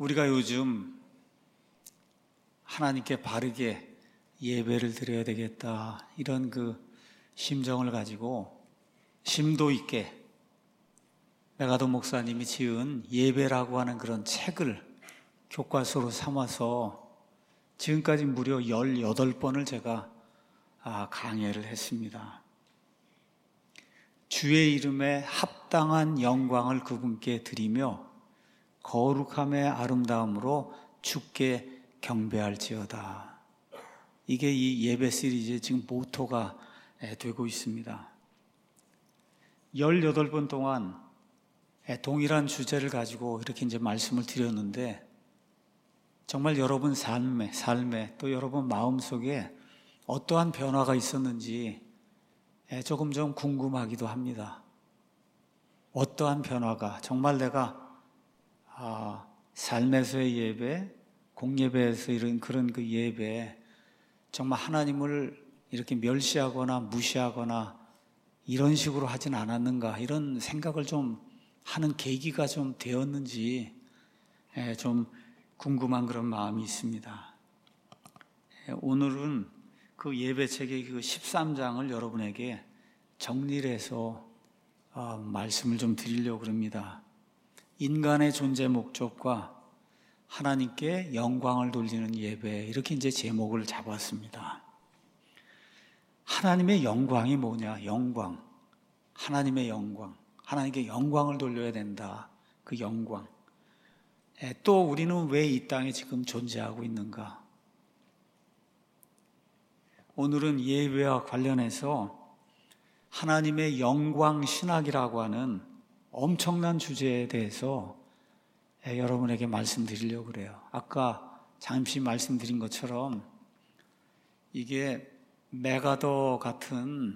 우리가 요즘 하나님께 바르게 예배를 드려야 되겠다, 이런 심정을 가지고 심도 있게 메가도 목사님이 지은 예배라고 하는 그런 책을 교과서로 삼아서 지금까지 무려 18번을 제가 강해를 했습니다. 주의 이름에 합당한 영광을 그분께 드리며 거룩함의 아름다움으로 주께 경배할지어다. 이게 이 예배 시리즈의 지금 모토가 되고 있습니다. 18번 동안 동일한 주제를 가지고 이렇게 이제 말씀을 드렸는데, 정말 여러분 삶에 또 여러분 마음속에 어떠한 변화가 있었는지 조금 좀 궁금하기도 합니다. 어떠한 변화가, 정말 내가 삶에서의 예배, 공예배에서 이런 그런 예배, 정말 하나님을 이렇게 멸시하거나 무시하거나 이런 식으로 하진 않았는가, 이런 생각을 좀 하는 계기가 좀 되었는지 좀 궁금한 그런 마음이 있습니다. 오늘은 그 예배책의 13장을 여러분에게 정리를 해서 말씀을 좀 드리려고 합니다. 인간의 존재 목적과 하나님께 영광을 돌리는 예배, 이렇게 이제 제목을 잡았습니다. 하나님의 영광이 뭐냐? 영광. 하나님의 영광. 하나님께 영광을 돌려야 된다. 그 영광. 또 우리는 왜 이 땅에 지금 존재하고 있는가? 오늘은 예배와 관련해서 하나님의 영광 신학이라고 하는 엄청난 주제에 대해서 여러분에게 말씀드리려고 그래요. 아까 잠시 말씀드린 것처럼 이게 메가더 같은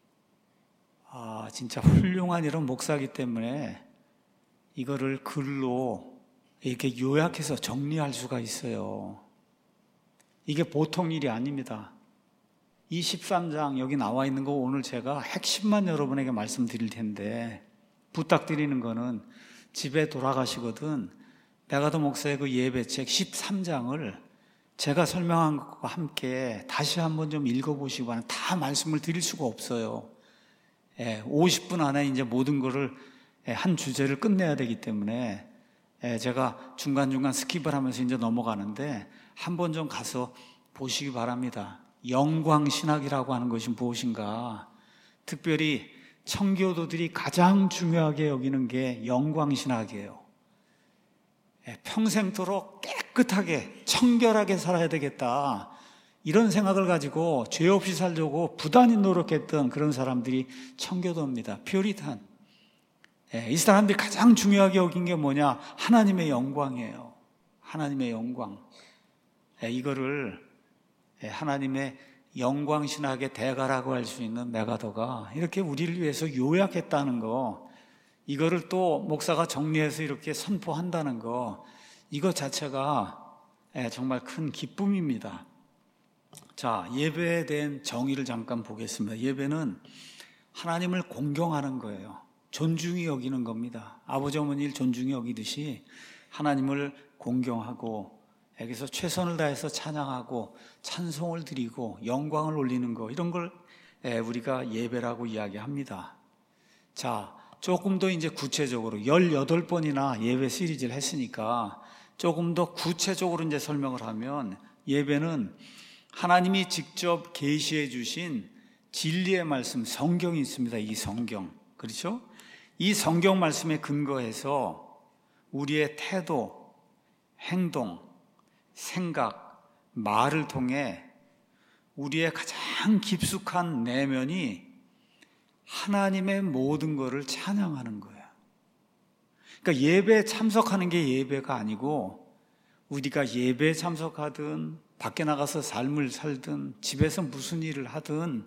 진짜 훌륭한 이런 목사이기 때문에 이거를 글로 이렇게 요약해서 정리할 수가 있어요. 이게 보통 일이 아닙니다. 이 13장 여기 나와 있는 거 오늘 제가 핵심만 여러분에게 말씀드릴 텐데, 부탁드리는 거는 집에 돌아가시거든 메가더 목사의 그 예배책 13장을 제가 설명한 것과 함께 다시 한번 좀 읽어보시고, 다 말씀을 드릴 수가 없어요. 50분 안에 이제 모든 거를 한 주제를 끝내야 되기 때문에 제가 중간중간 스킵을 하면서 이제 넘어가는데, 한번 좀 가서 보시기 바랍니다. 영광신학이라고 하는 것이 무엇인가? 특별히 청교도들이 가장 중요하게 여기는 게 영광신학이에요. 평생토록 깨끗하게 청결하게 살아야 되겠다, 이런 생각을 가지고 죄 없이 살려고 부단히 노력했던 그런 사람들이 청교도입니다. 퓨리탄. 이 사람들이 가장 중요하게 여긴 게 뭐냐? 하나님의 영광이에요. 하나님의 영광. 이거를 하나님의 영광신학의 대가라고 할 수 있는 메가더가 이렇게 우리를 위해서 요약했다는 거, 이거를 또 목사가 정리해서 이렇게 선포한다는 거, 이거 자체가 정말 큰 기쁨입니다. 자, 예배에 대한 정의를 잠깐 보겠습니다. 예배는 하나님을 공경하는 거예요. 존중히 여기는 겁니다. 아버지 어머니를 존중히 여기듯이 하나님을 공경하고, 여기서 최선을 다해서 찬양하고 찬송을 드리고 영광을 올리는 거, 이런 걸 우리가 예배라고 이야기합니다. 자, 조금 더 이제 구체적으로 18번이나 예배 시리즈를 했으니까 조금 더 구체적으로 이제 설명을 하면, 예배는 하나님이 직접 계시해 주신 진리의 말씀, 성경이 있습니다. 이 성경. 그렇죠? 이 성경 말씀에 근거해서 우리의 태도, 행동, 생각, 말을 통해 우리의 가장 깊숙한 내면이 하나님의 모든 것을 찬양하는 거예요. 그러니까 예배에 참석하는 게 예배가 아니고, 우리가 예배에 참석하든 밖에 나가서 삶을 살든 집에서 무슨 일을 하든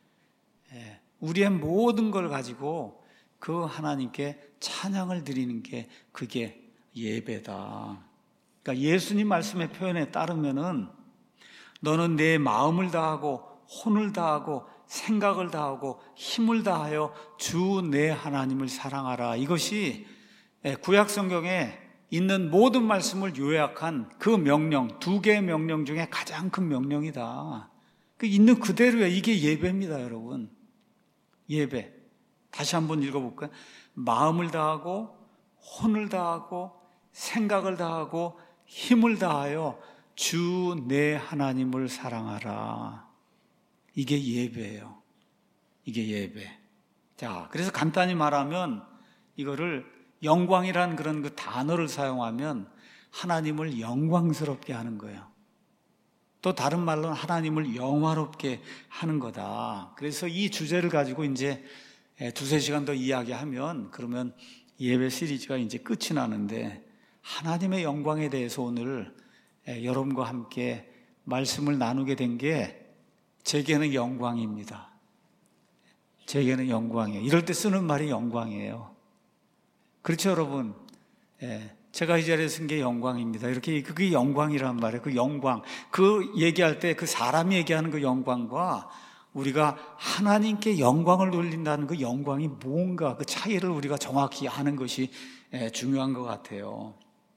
우리의 모든 걸 가지고 그 하나님께 찬양을 드리는 게, 그게 예배다. 그러니까 예수님 말씀의 표현에 따르면은 너는 내 마음을 다하고 혼을 다하고 생각을 다하고 힘을 다하여 주 내 하나님을 사랑하라. 이것이 구약 성경에 있는 모든 말씀을 요약한 그 명령, 2개의 명령 중에 가장 큰 명령이다. 그 있는 그대로야. 이게 예배입니다, 여러분. 예배. 다시 한번 읽어볼까요? 마음을 다하고 혼을 다하고 생각을 다하고 힘을 다하여 주 내 하나님을 사랑하라. 이게 예배예요. 이게 예배. 자, 그래서 간단히 말하면 이거를 영광이라는 그런 그 단어를 사용하면 하나님을 영광스럽게 하는 거예요. 또 다른 말로는 하나님을 영화롭게 하는 거다. 그래서 이 주제를 가지고 이제 2-3시간 더 이야기하면 그러면 예배 시리즈가 이제 끝이 나는데 하나님의 영광에 대해서 오늘 여러분과 함께 말씀을 나누게 된 게 제게는 영광입니다. 제게는 영광이에요. 이럴 때 쓰는 말이 영광이에요. 그렇죠, 여러분? 제가 이 자리에 쓴 게 영광입니다. 이렇게 그게 영광이란 말이에요. 그 영광. 그 얘기할 때 그 사람이 얘기하는 그 영광과 우리가 하나님께 영광을 돌린다는 그 영광이 뭔가 그 차이를 우리가 정확히 아는 것이 중요한 것 같아요.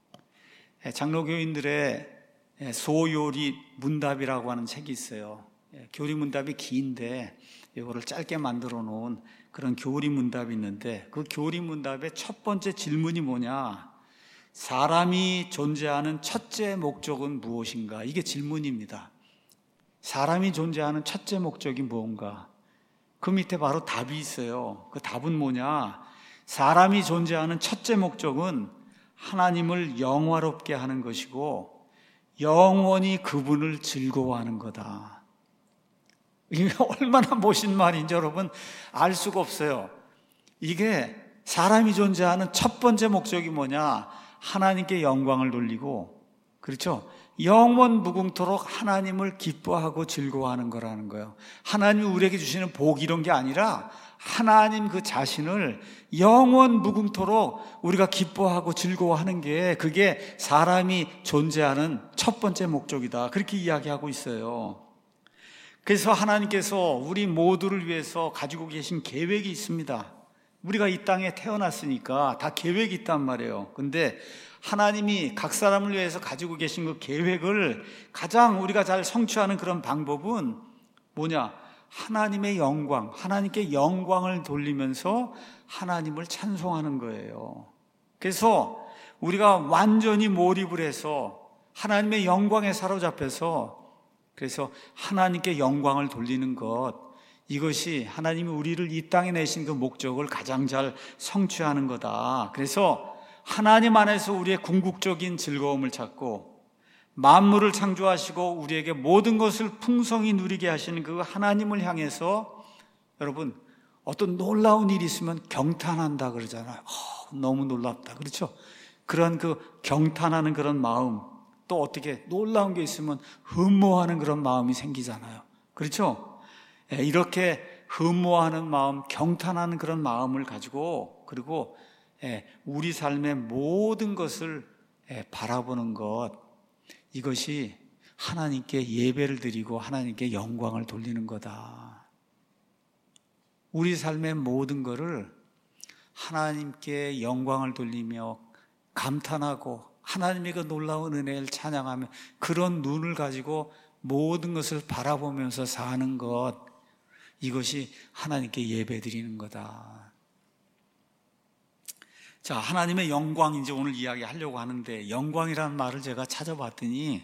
장로교인들의 소요리 문답이라고 하는 책이 있어요. 교리 문답이 긴데 이거를 짧게 만들어 놓은 그런 교리 문답이 있는데 그 교리 문답의 첫 번째 질문이 뭐냐? 사람이 존재하는 첫째 목적은 무엇인가? 이게 질문입니다. 사람이 존재하는 첫째 목적이 무엇인가? 그 밑에 바로 답이 있어요. 그 답은 뭐냐? 사람이 존재하는 첫째 목적은 하나님을 영화롭게 하는 것이고 영원히 그분을 즐거워하는 거다. 이게 얼마나 멋진 말인지 여러분 알 수가 없어요. 이게 사람이 존재하는 첫 번째 목적이 뭐냐? 하나님께 영광을 돌리고, 그렇죠? 영원 무궁토록 하나님을 기뻐하고 즐거워하는 거라는 거예요. 하나님이 우리에게 주시는 복 이런 게 아니라 하나님 그 자신을 영원 무궁토록 우리가 기뻐하고 즐거워하는 게 그게 사람이 존재하는 첫 번째 목적이다. 그렇게 이야기하고 있어요. 그래서 하나님께서 우리 모두를 위해서 가지고 계신 계획이 있습니다. 우리가 이 땅에 태어났으니까 다 계획이 있단 말이에요. 근데 하나님이 각 사람을 위해서 가지고 계신 그 계획을 가장 우리가 잘 성취하는 그런 방법은 뭐냐? 하나님의 영광, 하나님께 영광을 돌리면서 하나님을 찬송하는 거예요. 그래서 우리가 완전히 몰입을 해서 하나님의 영광에 사로잡혀서 그래서 하나님께 영광을 돌리는 것, 이것이 하나님이 우리를 이 땅에 내신 그 목적을 가장 잘 성취하는 거다. 그래서 하나님 안에서 우리의 궁극적인 즐거움을 찾고 만물을 창조하시고 우리에게 모든 것을 풍성히 누리게 하시는 그 하나님을 향해서 여러분 어떤 놀라운 일이 있으면 경탄한다 그러잖아요. 너무 놀랍다. 그렇죠? 그런 그 경탄하는 그런 마음, 또 어떻게 놀라운 게 있으면 흠모하는 그런 마음이 생기잖아요. 그렇죠? 이렇게 흠모하는 마음, 경탄하는 그런 마음을 가지고 그리고 우리 삶의 모든 것을 바라보는 것, 이것이 하나님께 예배를 드리고 하나님께 영광을 돌리는 거다. 우리 삶의 모든 것을 하나님께 영광을 돌리며 감탄하고 하나님의 그 놀라운 은혜를 찬양하며 그런 눈을 가지고 모든 것을 바라보면서 사는 것, 이것이 하나님께 예배 드리는 거다. 자, 하나님의 영광 이제 오늘 이야기하려고 하는데 영광이라는 말을 제가 찾아봤더니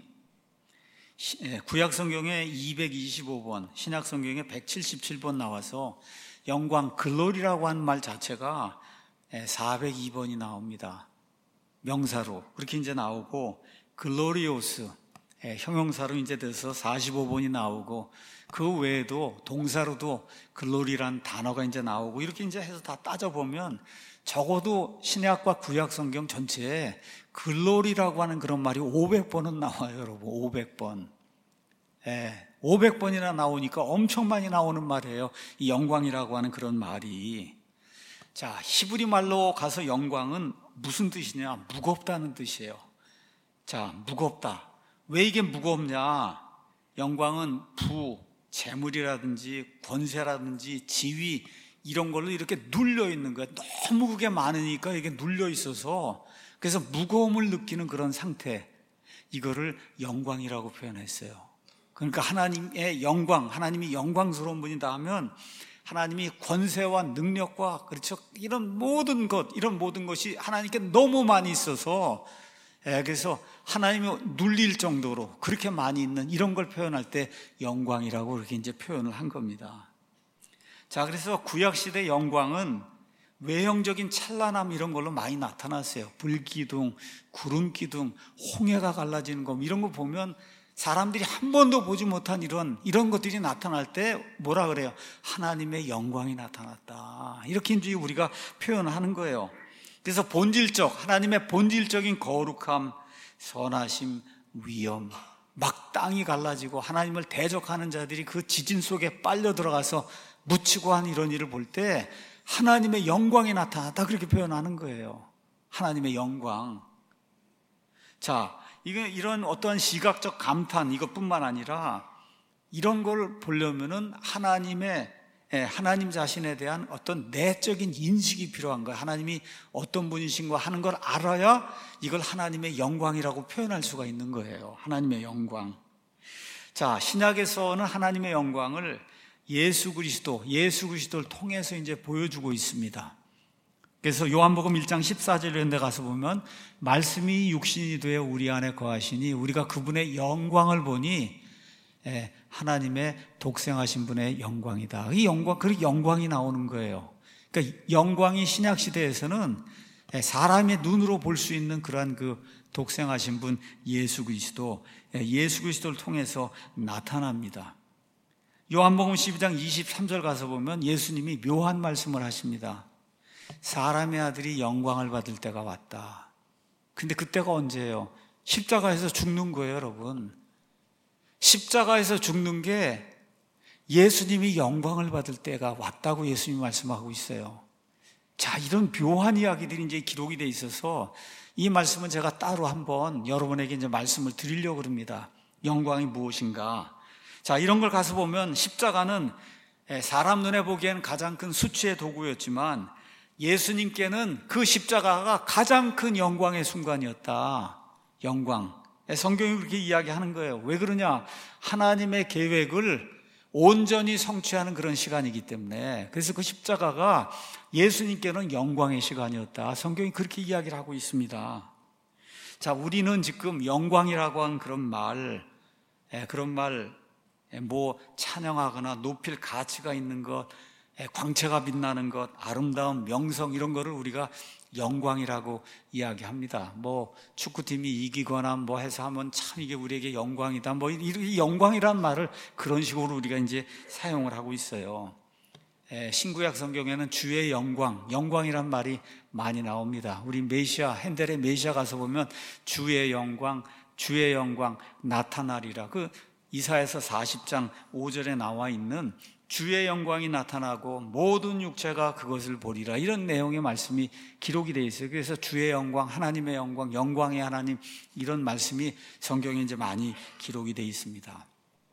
구약 성경에 225번, 신약 성경에 177번 나와서 영광, 글로리라고 하는 말 자체가 402번이 나옵니다. 명사로 그렇게 이제 나오고 글로리오스 형용사로 이제 돼서 45번이 나오고 그 외에도 동사로도 글로리란 단어가 이제 나오고 이렇게 이제 해서 다 따져보면 적어도 신약과 구약 성경 전체에 글로리라고 하는 그런 말이 500번은 나와요, 여러분. 500번. 500번이나 나오니까 엄청 많이 나오는 말이에요. 이 영광이라고 하는 그런 말이. 자, 히브리 말로 가서 영광은 무슨 뜻이냐? 무겁다는 뜻이에요. 자, 무겁다. 왜 이게 무겁냐? 영광은 부, 재물이라든지 권세라든지 지위, 이런 걸로 이렇게 눌려 있는 거예요. 너무 그게 많으니까 이게 눌려 있어서 그래서 무거움을 느끼는 그런 상태, 이거를 영광이라고 표현했어요. 그러니까 하나님의 영광, 하나님이 영광스러운 분이다 하면 하나님이 권세와 능력과 그렇죠, 이런 모든 것이 하나님께 너무 많이 있어서 그래서 하나님이 눌릴 정도로 그렇게 많이 있는 이런 걸 표현할 때 영광이라고 이렇게 이제 표현을 한 겁니다. 자, 그래서 구약시대 영광은 외형적인 찬란함 이런 걸로 많이 나타났어요. 불기둥, 구름기둥, 홍해가 갈라지는 거 이런 거 보면 사람들이 한 번도 보지 못한 이런 것들이 나타날 때 뭐라 그래요? 하나님의 영광이 나타났다. 이렇게 이제 우리가 표현하는 거예요. 그래서 하나님의 본질적인 거룩함, 선하심, 위엄, 막 땅이 갈라지고 하나님을 대적하는 자들이 그 지진 속에 빨려 들어가서 묻히고 한 이런 일을 볼 때 하나님의 영광이 나타났다, 그렇게 표현하는 거예요. 하나님의 영광. 자, 이런 어떠한 시각적 감탄 이것뿐만 아니라 이런 걸 보려면은 하나님 자신에 대한 어떤 내적인 인식이 필요한 거예요. 하나님이 어떤 분이신가 하는 걸 알아야 이걸 하나님의 영광이라고 표현할 수가 있는 거예요. 하나님의 영광. 자, 신약에서는 하나님의 영광을 예수 그리스도를 통해서 이제 보여주고 있습니다. 그래서 요한복음 1장 14절에 데 가서 보면 말씀이 육신이 되어 우리 안에 거하시니 우리가 그분의 영광을 보니 하나님의 독생하신 분의 영광이다. 이 영광, 그 영광이 나오는 거예요. 그러니까 영광이 신약 시대에서는 사람의 눈으로 볼 수 있는 그러한 그 독생하신 분 예수 그리스도를 통해서 나타납니다. 요한복음 12장 23절 가서 보면 예수님이 묘한 말씀을 하십니다. 사람의 아들이 영광을 받을 때가 왔다. 근데 그때가 언제예요? 십자가에서 죽는 거예요, 여러분. 십자가에서 죽는 게 예수님이 영광을 받을 때가 왔다고 예수님이 말씀하고 있어요. 자, 이런 묘한 이야기들이 이제 기록이 돼 있어서 이 말씀은 제가 따로 한번 여러분에게 이제 말씀을 드리려고 합니다. 영광이 무엇인가? 자, 이런 걸 가서 보면 십자가는 사람 눈에 보기에는 가장 큰 수치의 도구였지만 예수님께는 그 십자가가 가장 큰 영광의 순간이었다. 영광. 성경이 그렇게 이야기하는 거예요. 왜 그러냐? 하나님의 계획을 온전히 성취하는 그런 시간이기 때문에. 그래서 그 십자가가 예수님께는 영광의 시간이었다. 성경이 그렇게 이야기를 하고 있습니다. 자, 우리는 지금 영광이라고 한 그런 말, 뭐 찬양하거나 높일 가치가 있는 것, 광채가 빛나는 것, 아름다운 명성 이런 거를 우리가 영광이라고 이야기합니다. 뭐 축구팀이 이기거나 뭐 해서 하면 참 이게 우리에게 영광이다. 뭐 이 영광이란 말을 그런 식으로 우리가 이제 사용을 하고 있어요. 신구약 성경에는 주의 영광이란 말이 많이 나옵니다. 우리 핸델의 메시아 가서 보면 주의 영광 나타나리라. 그 이사야서 40장 5절에 나와 있는 주의 영광이 나타나고 모든 육체가 그것을 보리라, 이런 내용의 말씀이 기록이 되어 있어요. 그래서 주의 영광, 하나님의 영광, 영광의 하나님, 이런 말씀이 성경에 이제 많이 기록이 되어 있습니다.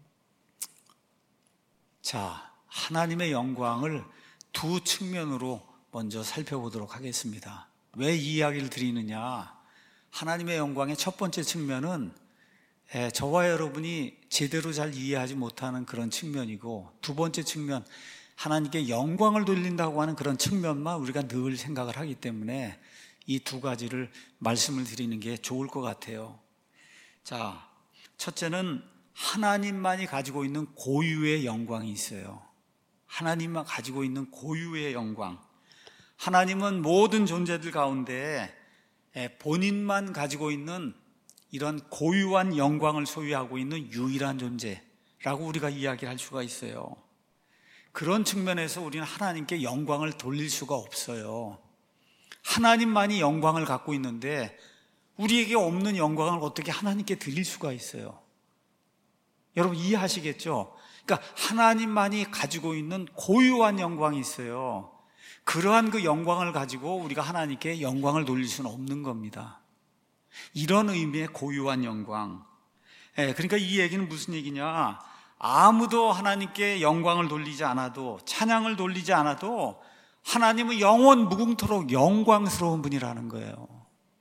자, 하나님의 영광을 두 측면으로 먼저 살펴보도록 하겠습니다. 왜 이 이야기를 드리느냐? 하나님의 영광의 첫 번째 측면은 저와 여러분이 제대로 잘 이해하지 못하는 그런 측면이고, 두 번째 측면, 하나님께 영광을 돌린다고 하는 그런 측면만 우리가 늘 생각을 하기 때문에 이 두 가지를 말씀을 드리는 게 좋을 것 같아요. 자, 첫째는 하나님만이 가지고 있는 고유의 영광이 있어요. 하나님만 가지고 있는 고유의 영광. 하나님은 모든 존재들 가운데 본인만 가지고 있는 이런 고유한 영광을 소유하고 있는 유일한 존재라고 우리가 이야기를 할 수가 있어요. 그런 측면에서 우리는 하나님께 영광을 돌릴 수가 없어요. 하나님만이 영광을 갖고 있는데 우리에게 없는 영광을 어떻게 하나님께 드릴 수가 있어요? 여러분 이해하시겠죠? 그러니까 하나님만이 가지고 있는 고유한 영광이 있어요. 그러한 그 영광을 가지고 우리가 하나님께 영광을 돌릴 수는 없는 겁니다. 이런 의미의 고유한 영광. 그러니까 이 얘기는 무슨 얘기냐? 아무도 하나님께 영광을 돌리지 않아도, 찬양을 돌리지 않아도 하나님은 영원 무궁토록 영광스러운 분이라는 거예요.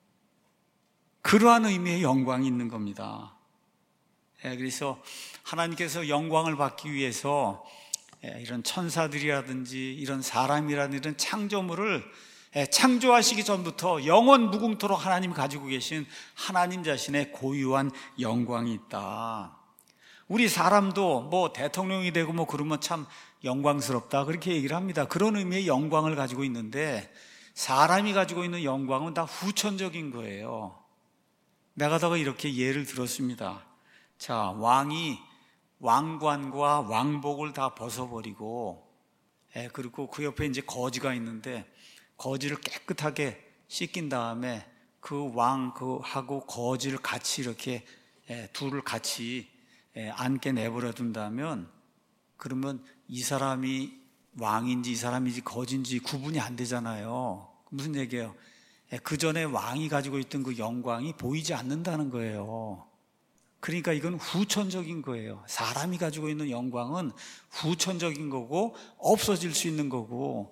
그러한 의미의 영광이 있는 겁니다. 그래서 하나님께서 영광을 받기 위해서 이런 천사들이라든지 이런 사람이라든지 이런 창조물을 창조하시기 전부터 영원 무궁토록 하나님이 가지고 계신 하나님 자신의 고유한 영광이 있다. 우리 사람도 뭐 대통령이 되고 뭐 그러면 참 영광스럽다 그렇게 얘기를 합니다. 그런 의미의 영광을 가지고 있는데 사람이 가지고 있는 영광은 다 후천적인 거예요. 메가더가 이렇게 예를 들었습니다. 자, 왕이 왕관과 왕복을 다 벗어버리고, 그리고 그 옆에 이제 거지가 있는데 거지를 깨끗하게 씻긴 다음에 그 왕하고 거지를 같이 이렇게 둘을 같이 앉게 내버려 둔다면, 그러면 이 사람이 왕인지 이 사람인지 거지인지 구분이 안 되잖아요. 무슨 얘기예요? 그 전에 왕이 가지고 있던 그 영광이 보이지 않는다는 거예요. 그러니까 이건 후천적인 거예요. 사람이 가지고 있는 영광은 후천적인 거고 없어질 수 있는 거고,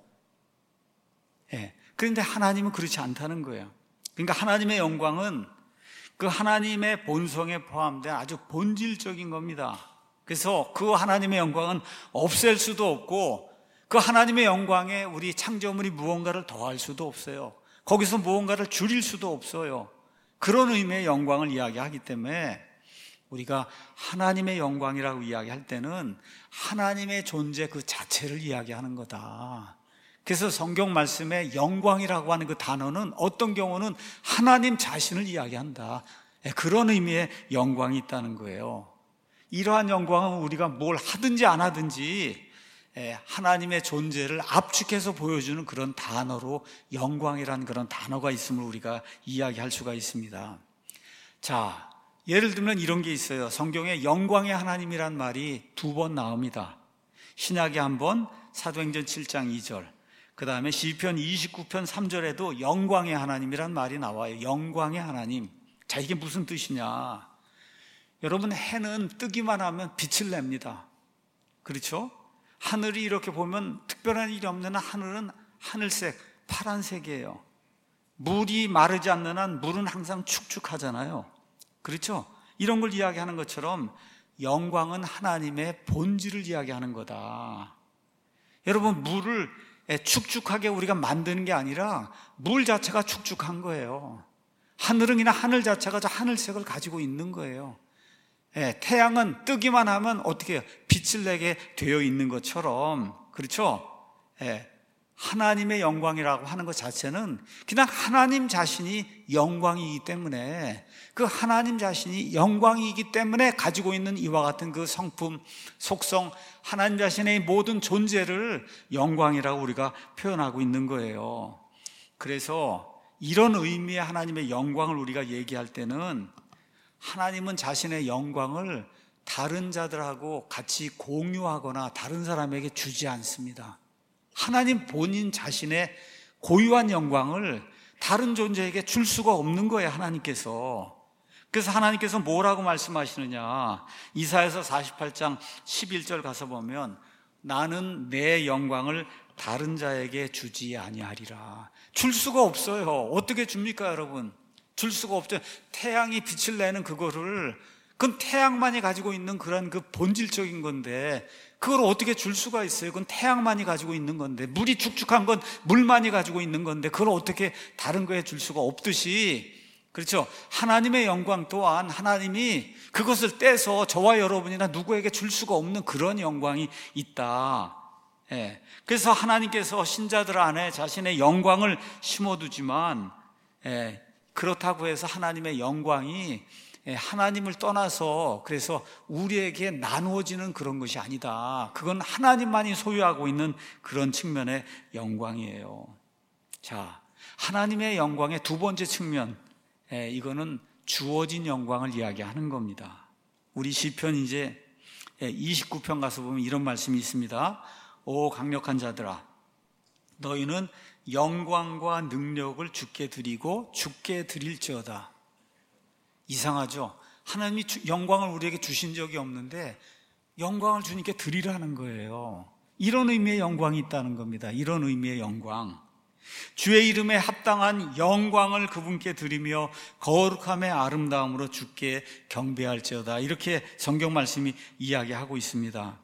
그런데 하나님은 그렇지 않다는 거예요. 그러니까 하나님의 영광은 그 하나님의 본성에 포함된 아주 본질적인 겁니다. 그래서 그 하나님의 영광은 없앨 수도 없고, 그 하나님의 영광에 우리 창조물이 무언가를 더할 수도 없어요. 거기서 무언가를 줄일 수도 없어요. 그런 의미의 영광을 이야기하기 때문에 우리가 하나님의 영광이라고 이야기할 때는 하나님의 존재 그 자체를 이야기하는 거다. 그래서 성경 말씀에 영광이라고 하는 그 단어는 어떤 경우는 하나님 자신을 이야기한다. 그런 의미의 영광이 있다는 거예요. 이러한 영광은 우리가 뭘 하든지 안 하든지 하나님의 존재를 압축해서 보여주는 그런 단어로 영광이라는 그런 단어가 있음을 우리가 이야기할 수가 있습니다. 자, 예를 들면 이런 게 있어요. 성경에 영광의 하나님이란 말이 2번 나옵니다. 신약에 한 번, 사도행전 7장 2절, 그 다음에 시편 29편 3절에도 영광의 하나님이란 말이 나와요. 영광의 하나님. 자, 이게 무슨 뜻이냐? 여러분, 해는 뜨기만 하면 빛을 냅니다. 그렇죠? 하늘이 이렇게 보면 특별한 일이 없는 하늘은 하늘색, 파란색이에요. 물이 마르지 않는 한 물은 항상 축축하잖아요. 그렇죠? 이런 걸 이야기하는 것처럼 영광은 하나님의 본질을 이야기하는 거다. 여러분, 물을 축축하게 우리가 만드는 게 아니라 물 자체가 축축한 거예요. 하늘은 그냥 하늘 자체가 저 하늘색을 가지고 있는 거예요. 태양은 뜨기만 하면 어떻게 해요? 빛을 내게 되어 있는 것처럼, 그렇죠? 하나님의 영광이라고 하는 것 자체는 그냥 하나님 자신이 영광이기 때문에, 그 하나님 자신이 영광이기 때문에 가지고 있는 이와 같은 그 성품, 속성, 하나님 자신의 모든 존재를 영광이라고 우리가 표현하고 있는 거예요. 그래서 이런 의미의 하나님의 영광을 우리가 얘기할 때는 하나님은 자신의 영광을 다른 자들하고 같이 공유하거나 다른 사람에게 주지 않습니다. 하나님 본인 자신의 고유한 영광을 다른 존재에게 줄 수가 없는 거예요, 하나님께서. 그래서 하나님께서 뭐라고 말씀하시느냐? 이사야서 48장 11절 가서 보면 나는 내 영광을 다른 자에게 주지 아니하리라. 줄 수가 없어요. 어떻게 줍니까, 여러분? 줄 수가 없죠. 태양이 빛을 내는 그거를, 그건 태양만이 가지고 있는 그런 그 본질적인 건데 그걸 어떻게 줄 수가 있어요? 그건 태양만이 가지고 있는 건데, 물이 축축한 건 물만이 가지고 있는 건데 그걸 어떻게 다른 거에 줄 수가 없듯이, 그렇죠? 하나님의 영광 또한 하나님이 그것을 떼서 저와 여러분이나 누구에게 줄 수가 없는 그런 영광이 있다. 그래서 하나님께서 신자들 안에 자신의 영광을 심어두지만, 그렇다고 해서 하나님의 영광이 하나님을 떠나서 그래서 우리에게 나누어지는 그런 것이 아니다. 그건 하나님만이 소유하고 있는 그런 측면의 영광이에요. 자, 하나님의 영광의 두 번째 측면, 이거는 주어진 영광을 이야기하는 겁니다. 우리 시편 이제 29편 가서 보면 이런 말씀이 있습니다. 오 강력한 자들아, 너희는 영광과 능력을 주께 드리고 주께 드릴지어다. 이상하죠? 하나님이 영광을 우리에게 주신 적이 없는데 영광을 주님께 드리라는 거예요. 이런 의미의 영광이 있다는 겁니다. 이런 의미의 영광. 주의 이름에 합당한 영광을 그분께 드리며 거룩함의 아름다움으로 주께 경배할지어다. 이렇게 성경 말씀이 이야기하고 있습니다.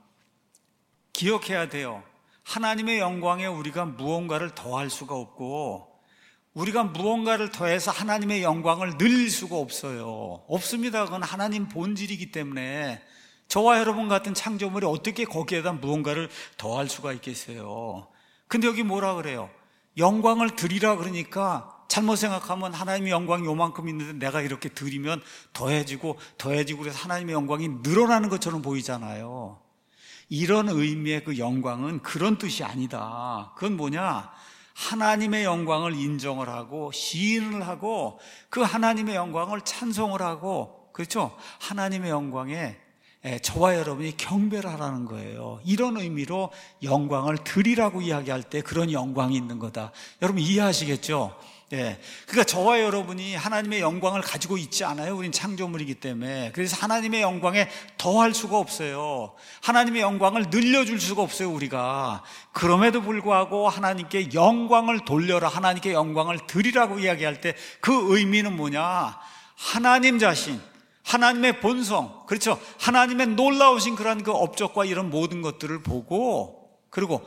기억해야 돼요. 하나님의 영광에 우리가 무언가를 더할 수가 없고, 우리가 무언가를 더해서 하나님의 영광을 늘릴 수가 없어요. 없습니다. 그건 하나님 본질이기 때문에. 저와 여러분 같은 창조물이 어떻게 거기에다 무언가를 더할 수가 있겠어요. 근데 여기 뭐라 그래요? 영광을 드리라 그러니까 잘못 생각하면 하나님의 영광이 요만큼 있는데 내가 이렇게 드리면 더해지고 그래서 하나님의 영광이 늘어나는 것처럼 보이잖아요. 이런 의미의 그 영광은 그런 뜻이 아니다. 그건 뭐냐? 하나님의 영광을 인정을 하고 시인을 하고 그 하나님의 영광을 찬송을 하고, 그렇죠? 하나님의 영광에 저와 여러분이 경배를 하라는 거예요. 이런 의미로 영광을 드리라고 이야기할 때 그런 영광이 있는 거다. 여러분 이해하시겠죠? 그러니까 저와 여러분이 하나님의 영광을 가지고 있지 않아요. 우린 창조물이기 때문에. 그래서 하나님의 영광에 더할 수가 없어요. 하나님의 영광을 늘려줄 수가 없어요, 우리가. 그럼에도 불구하고 하나님께 영광을 돌려라, 하나님께 영광을 드리라고 이야기할 때 그 의미는 뭐냐? 하나님 자신, 하나님의 본성, 그렇죠? 하나님의 놀라우신 그런 그 업적과 이런 모든 것들을 보고, 그리고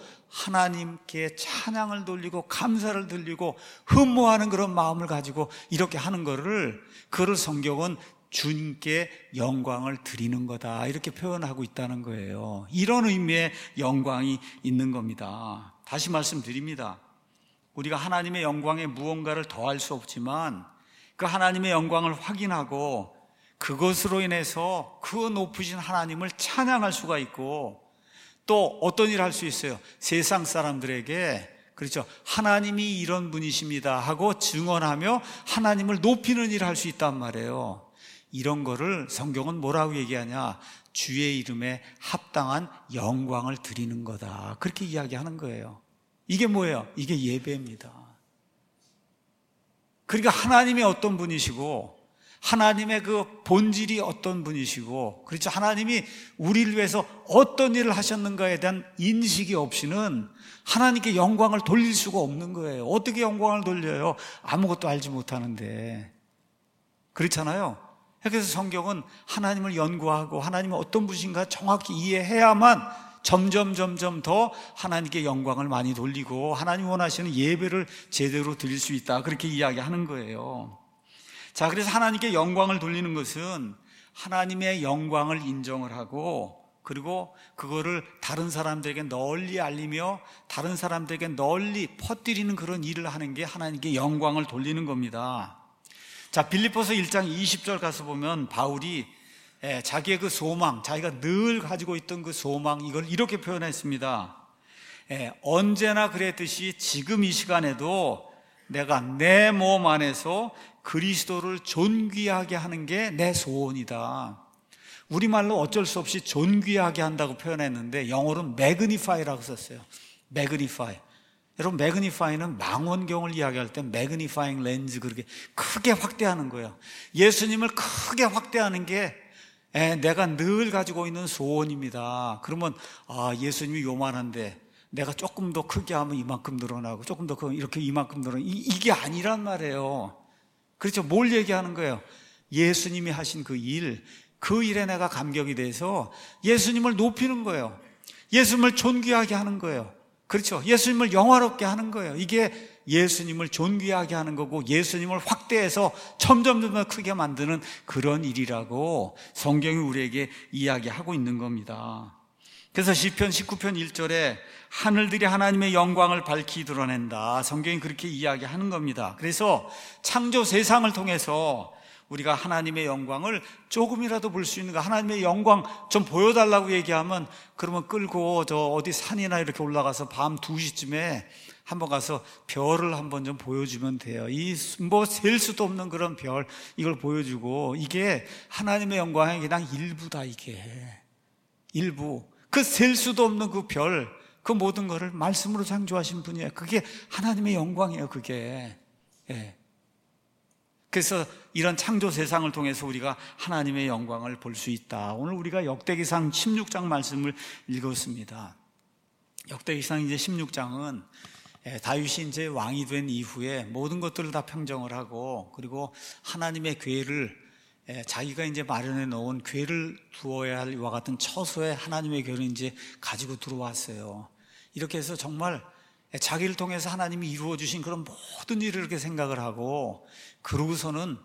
하나님께 찬양을 돌리고 감사를 돌리고 흠모하는 그런 마음을 가지고 이렇게 하는 그거를 성경은 주님께 영광을 드리는 거다, 이렇게 표현하고 있다는 거예요. 이런 의미의 영광이 있는 겁니다. 다시 말씀드립니다. 우리가 하나님의 영광에 무언가를 더할 수 없지만 그 하나님의 영광을 확인하고 그것으로 인해서 그 높으신 하나님을 찬양할 수가 있고, 또 어떤 일을 할 수 있어요? 세상 사람들에게, 그렇죠, 하나님이 이런 분이십니다 하고 증언하며 하나님을 높이는 일을 할 수 있단 말이에요. 이런 거를 성경은 뭐라고 얘기하냐? 주의 이름에 합당한 영광을 드리는 거다, 그렇게 이야기하는 거예요. 이게 뭐예요? 이게 예배입니다. 그러니까 하나님이 어떤 분이시고 하나님의 그 본질이 어떤 분이시고, 그렇죠, 하나님이 우리를 위해서 어떤 일을 하셨는가에 대한 인식이 없이는 하나님께 영광을 돌릴 수가 없는 거예요. 어떻게 영광을 돌려요? 아무것도 알지 못하는데. 그렇잖아요. 그래서 성경은 하나님을 연구하고 하나님이 어떤 분이신가 정확히 이해해야만 점점 더 하나님께 영광을 많이 돌리고 하나님 원하시는 예배를 제대로 드릴 수 있다, 그렇게 이야기하는 거예요. 자, 그래서 하나님께 영광을 돌리는 것은 하나님의 영광을 인정을 하고, 그리고 그거를 다른 사람들에게 널리 알리며 다른 사람들에게 널리 퍼뜨리는 그런 일을 하는 게 하나님께 영광을 돌리는 겁니다. 자, 빌립보서 1장 20절 가서 보면 바울이 자기의 그 소망, 자기가 늘 가지고 있던 그 소망, 이걸 이렇게 표현했습니다. 언제나 그랬듯이 지금 이 시간에도 내가 내 몸 안에서 그리스도를 존귀하게 하는 게 내 소원이다. 우리말로 어쩔 수 없이 존귀하게 한다고 표현했는데 영어로는 magnify라고 썼어요. magnify. 여러분, magnify는 망원경을 이야기할 때 magnifying lens, 그렇게 크게 확대하는 거예요. 예수님을 크게 확대하는 게 내가 늘 가지고 있는 소원입니다. 그러면 예수님이 요만한데 내가 조금 더 크게 하면 이만큼 늘어나고 조금 더 크게 이렇게 이만큼 늘어나고, 이게 아니란 말이에요. 그렇죠? 뭘 얘기하는 거예요? 예수님이 하신 그 일에 내가 감격이 돼서 예수님을 높이는 거예요. 예수님을 존귀하게 하는 거예요. 그렇죠? 예수님을 영화롭게 하는 거예요. 이게 예수님을 존귀하게 하는 거고, 예수님을 확대해서 점점 더 크게 만드는 그런 일이라고 성경이 우리에게 이야기하고 있는 겁니다. 그래서 시편 19편 1절에 하늘들이 하나님의 영광을 밝히 드러낸다, 성경이 그렇게 이야기하는 겁니다. 그래서 창조 세상을 통해서 우리가 하나님의 영광을 조금이라도 볼 수 있는가, 하나님의 영광 좀 보여달라고 얘기하면 그러면 끌고 저 어디 산이나 이렇게 올라가서 밤 2시쯤에 한번 가서 별을 한번 좀 보여주면 돼요. 이 뭐 셀 수도 없는 그런 별, 이걸 보여주고, 이게 하나님의 영광의 그냥 일부다. 이게 일부, 그 셀 수도 없는 그 별, 그 모든 것을 말씀으로 창조하신 분이에요. 그게 하나님의 영광이에요. 그게 그래서 이런 창조 세상을 통해서 우리가 하나님의 영광을 볼 수 있다. 오늘 우리가 역대기상 16장 말씀을 읽었습니다. 역대기상 이제 16장은 다윗이 이제 왕이 된 이후에 모든 것들을 다 평정을 하고, 그리고 하나님의 궤를, 자기가 이제 마련해 놓은 궤를 두어야 할 이와 같은 처소에 하나님의 궤를 이제 가지고 들어왔어요. 이렇게 해서 정말 자기를 통해서 하나님이 이루어 주신 그런 모든 일을 이렇게 생각을 하고, 그러고서는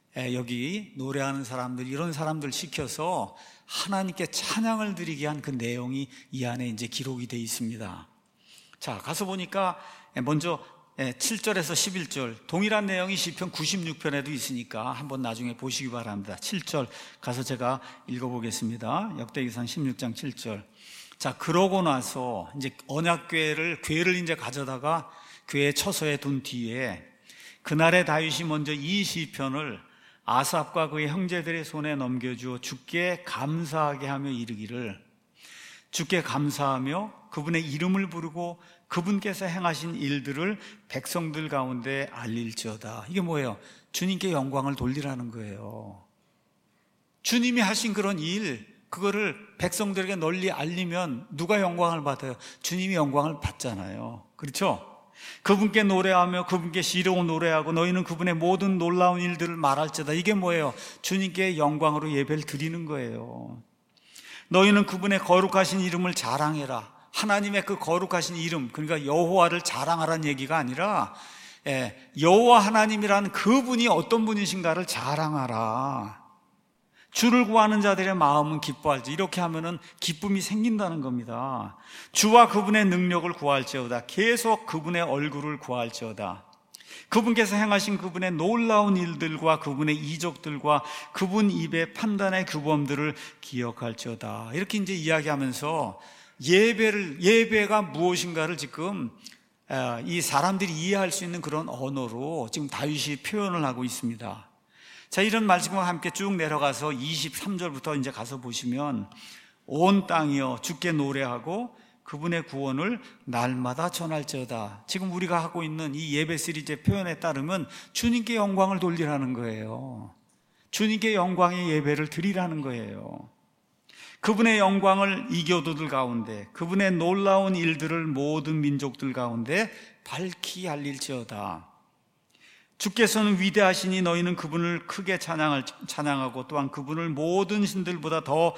여기 노래하는 사람들, 이런 사람들 시켜서 하나님께 찬양을 드리게 한 그 내용이 이 안에 이제 기록이 되어 있습니다. 자, 가서 보니까 먼저 7절에서 11절 동일한 내용이 시편 96편에도 있으니까 한번 나중에 보시기 바랍니다. 7절 가서 제가 읽어보겠습니다. 역대기상 16장 7절. 자, 그러고 나서 이제 언약궤를 이제 가져다가 궤 처소에 둔 뒤에 그날에 다윗이 먼저 이 시편을 아삽과 그의 형제들의 손에 넘겨주어 주께 감사하게 하며 이르기를, 주께 감사하며 그분의 이름을 부르고 그분께서 행하신 일들을 백성들 가운데 알릴지어다. 이게 뭐예요? 주님께 영광을 돌리라는 거예요. 주님이 하신 그런 일, 그거를 백성들에게 널리 알리면 누가 영광을 받아요? 주님이 영광을 받잖아요. 그렇죠? 그분께 노래하며 그분께 시로 노래하고 너희는 그분의 모든 놀라운 일들을 말할지어다. 이게 뭐예요? 주님께 영광으로 예배를 드리는 거예요. 너희는 그분의 거룩하신 이름을 자랑해라. 하나님의 그 거룩하신 이름, 그러니까 여호와를 자랑하라는 얘기가 아니라 여호와 하나님이라는 그분이 어떤 분이신가를 자랑하라. 주를 구하는 자들의 마음은 기뻐할지. 이렇게 하면은 기쁨이 생긴다는 겁니다. 주와 그분의 능력을 구할지어다. 계속 그분의 얼굴을 구할지어다. 그분께서 행하신 그분의 놀라운 일들과 그분의 이적들과 그분 입의 판단의 규범들을 기억할지어다. 이렇게 이제 이야기하면서 예배가 무엇인가를 지금 이 사람들이 이해할 수 있는 그런 언어로 지금 다윗이 표현을 하고 있습니다. 자, 이런 말씀과 함께 쭉 내려가서 23절부터 이제 가서 보시면 온 땅이여 주께 노래하고 그분의 구원을 날마다 전할지어다. 지금 우리가 하고 있는 이 예배 시리즈의 표현에 따르면 주님께 영광을 돌리라는 거예요. 주님께 영광의 예배를 드리라는 거예요. 그분의 영광을 이교도들 가운데, 그분의 놀라운 일들을 모든 민족들 가운데 밝히 알릴지어다. 주께서는 위대하시니 너희는 그분을 크게 찬양하고 또한 그분을 모든 신들보다 더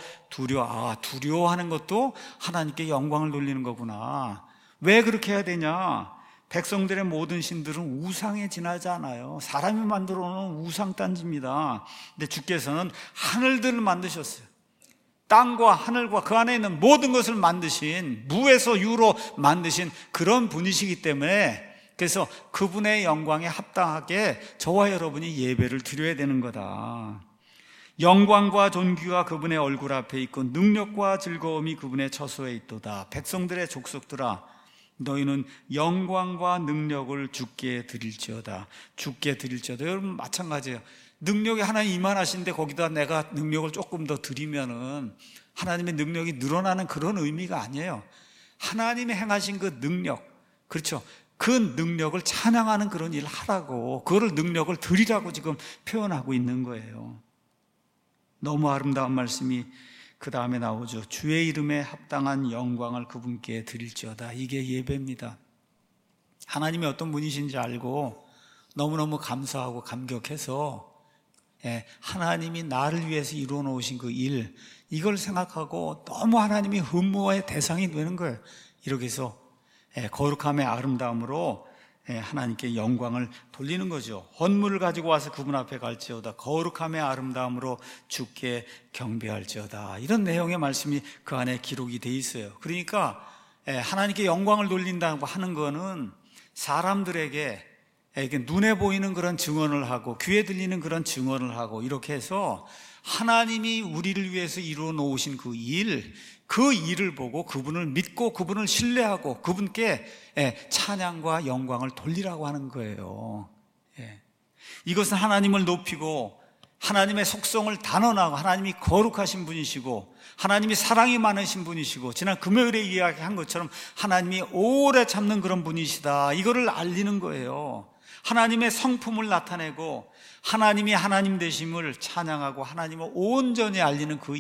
두려워하는 것도 하나님께 영광을 돌리는 거구나. 왜 그렇게 해야 되냐? 백성들의 모든 신들은 우상에 지나지 않아요. 사람이 만들어 놓은 우상단지입니다. 근데 주께서는 하늘들을 만드셨어요. 땅과 하늘과 그 안에 있는 모든 것을 만드신, 무에서 유로 만드신 그런 분이시기 때문에, 그래서 그분의 영광에 합당하게 저와 여러분이 예배를 드려야 되는 거다. 영광과 존귀가 그분의 얼굴 앞에 있고 능력과 즐거움이 그분의 처소에 있도다. 백성들의 족속들아, 너희는 영광과 능력을 주께 드릴지어다. 주께 드릴지어다. 여러분 마찬가지예요. 능력이 하나님 이만하신데 거기다 내가 능력을 조금 더 드리면은 하나님의 능력이 늘어나는 그런 의미가 아니에요. 하나님이 행하신 그 능력, 그렇죠? 그 능력을 찬양하는 그런 일을 하라고, 그거를 능력을 드리라고 지금 표현하고 있는 거예요. 너무 아름다운 말씀이 그 다음에 나오죠. 주의 이름에 합당한 영광을 그분께 드릴지어다. 이게 예배입니다. 하나님이 어떤 분이신지 알고 너무너무 감사하고 감격해서 하나님이 나를 위해서 이루어 놓으신 그 일, 이걸 생각하고 너무 하나님이 흠모의 대상이 되는 거예요. 이렇게 해서 거룩함의 아름다움으로 하나님께 영광을 돌리는 거죠. 헌물을 가지고 와서 그분 앞에 갈지어다. 거룩함의 아름다움으로 주께 경배할지어다. 이런 내용의 말씀이 그 안에 기록이 돼 있어요. 그러니까 하나님께 영광을 돌린다고 하는 거는 사람들에게 눈에 보이는 그런 증언을 하고 귀에 들리는 그런 증언을 하고 이렇게 해서 하나님이 우리를 위해서 이루어 놓으신 그 일을 보고 그분을 믿고 그분을 신뢰하고 그분께 찬양과 영광을 돌리라고 하는 거예요. 이것은 하나님을 높이고 하나님의 속성을 단언하고 하나님이 거룩하신 분이시고 하나님이 사랑이 많으신 분이시고 지난 금요일에 이야기한 것처럼 하나님이 오래 참는 그런 분이시다, 이거를 알리는 거예요. 하나님의 성품을 나타내고 하나님이 하나님 되심을 찬양하고 하나님을 온전히 알리는 그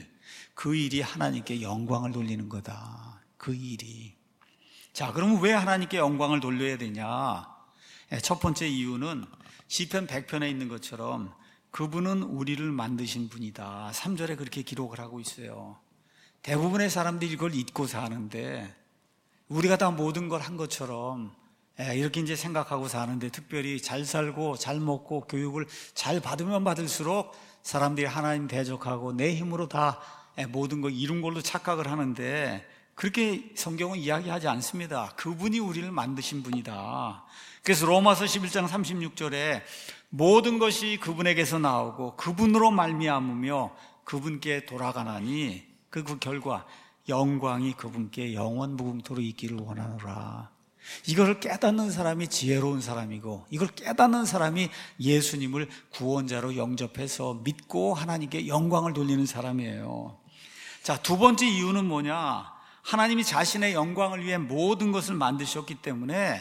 일이 하나님께 영광을 돌리는 거다. 그 일이. 자, 그러면 왜 하나님께 영광을 돌려야 되냐? 첫 번째 이유는 시편 100편에 있는 것처럼 그분은 우리를 만드신 분이다. 3절에 그렇게 기록을 하고 있어요. 대부분의 사람들이 이걸 잊고 사는데 우리가 다 모든 걸 한 것처럼 이렇게 이제 생각하고 사는데, 특별히 잘 살고 잘 먹고 교육을 잘 받으면 받을수록 사람들이 하나님 대적하고 내 힘으로 다 모든 걸 이룬 걸로 착각을 하는데, 그렇게 성경은 이야기하지 않습니다. 그분이 우리를 만드신 분이다. 그래서 로마서 11장 36절에 모든 것이 그분에게서 나오고 그분으로 말미암으며 그분께 돌아가나니 그 결과 영광이 그분께 영원 무궁토록 있기를 원하노라. 이걸 깨닫는 사람이 지혜로운 사람이고, 이걸 깨닫는 사람이 예수님을 구원자로 영접해서 믿고 하나님께 영광을 돌리는 사람이에요. 자, 두 번째 이유는 뭐냐? 하나님이 자신의 영광을 위해 모든 것을 만드셨기 때문에,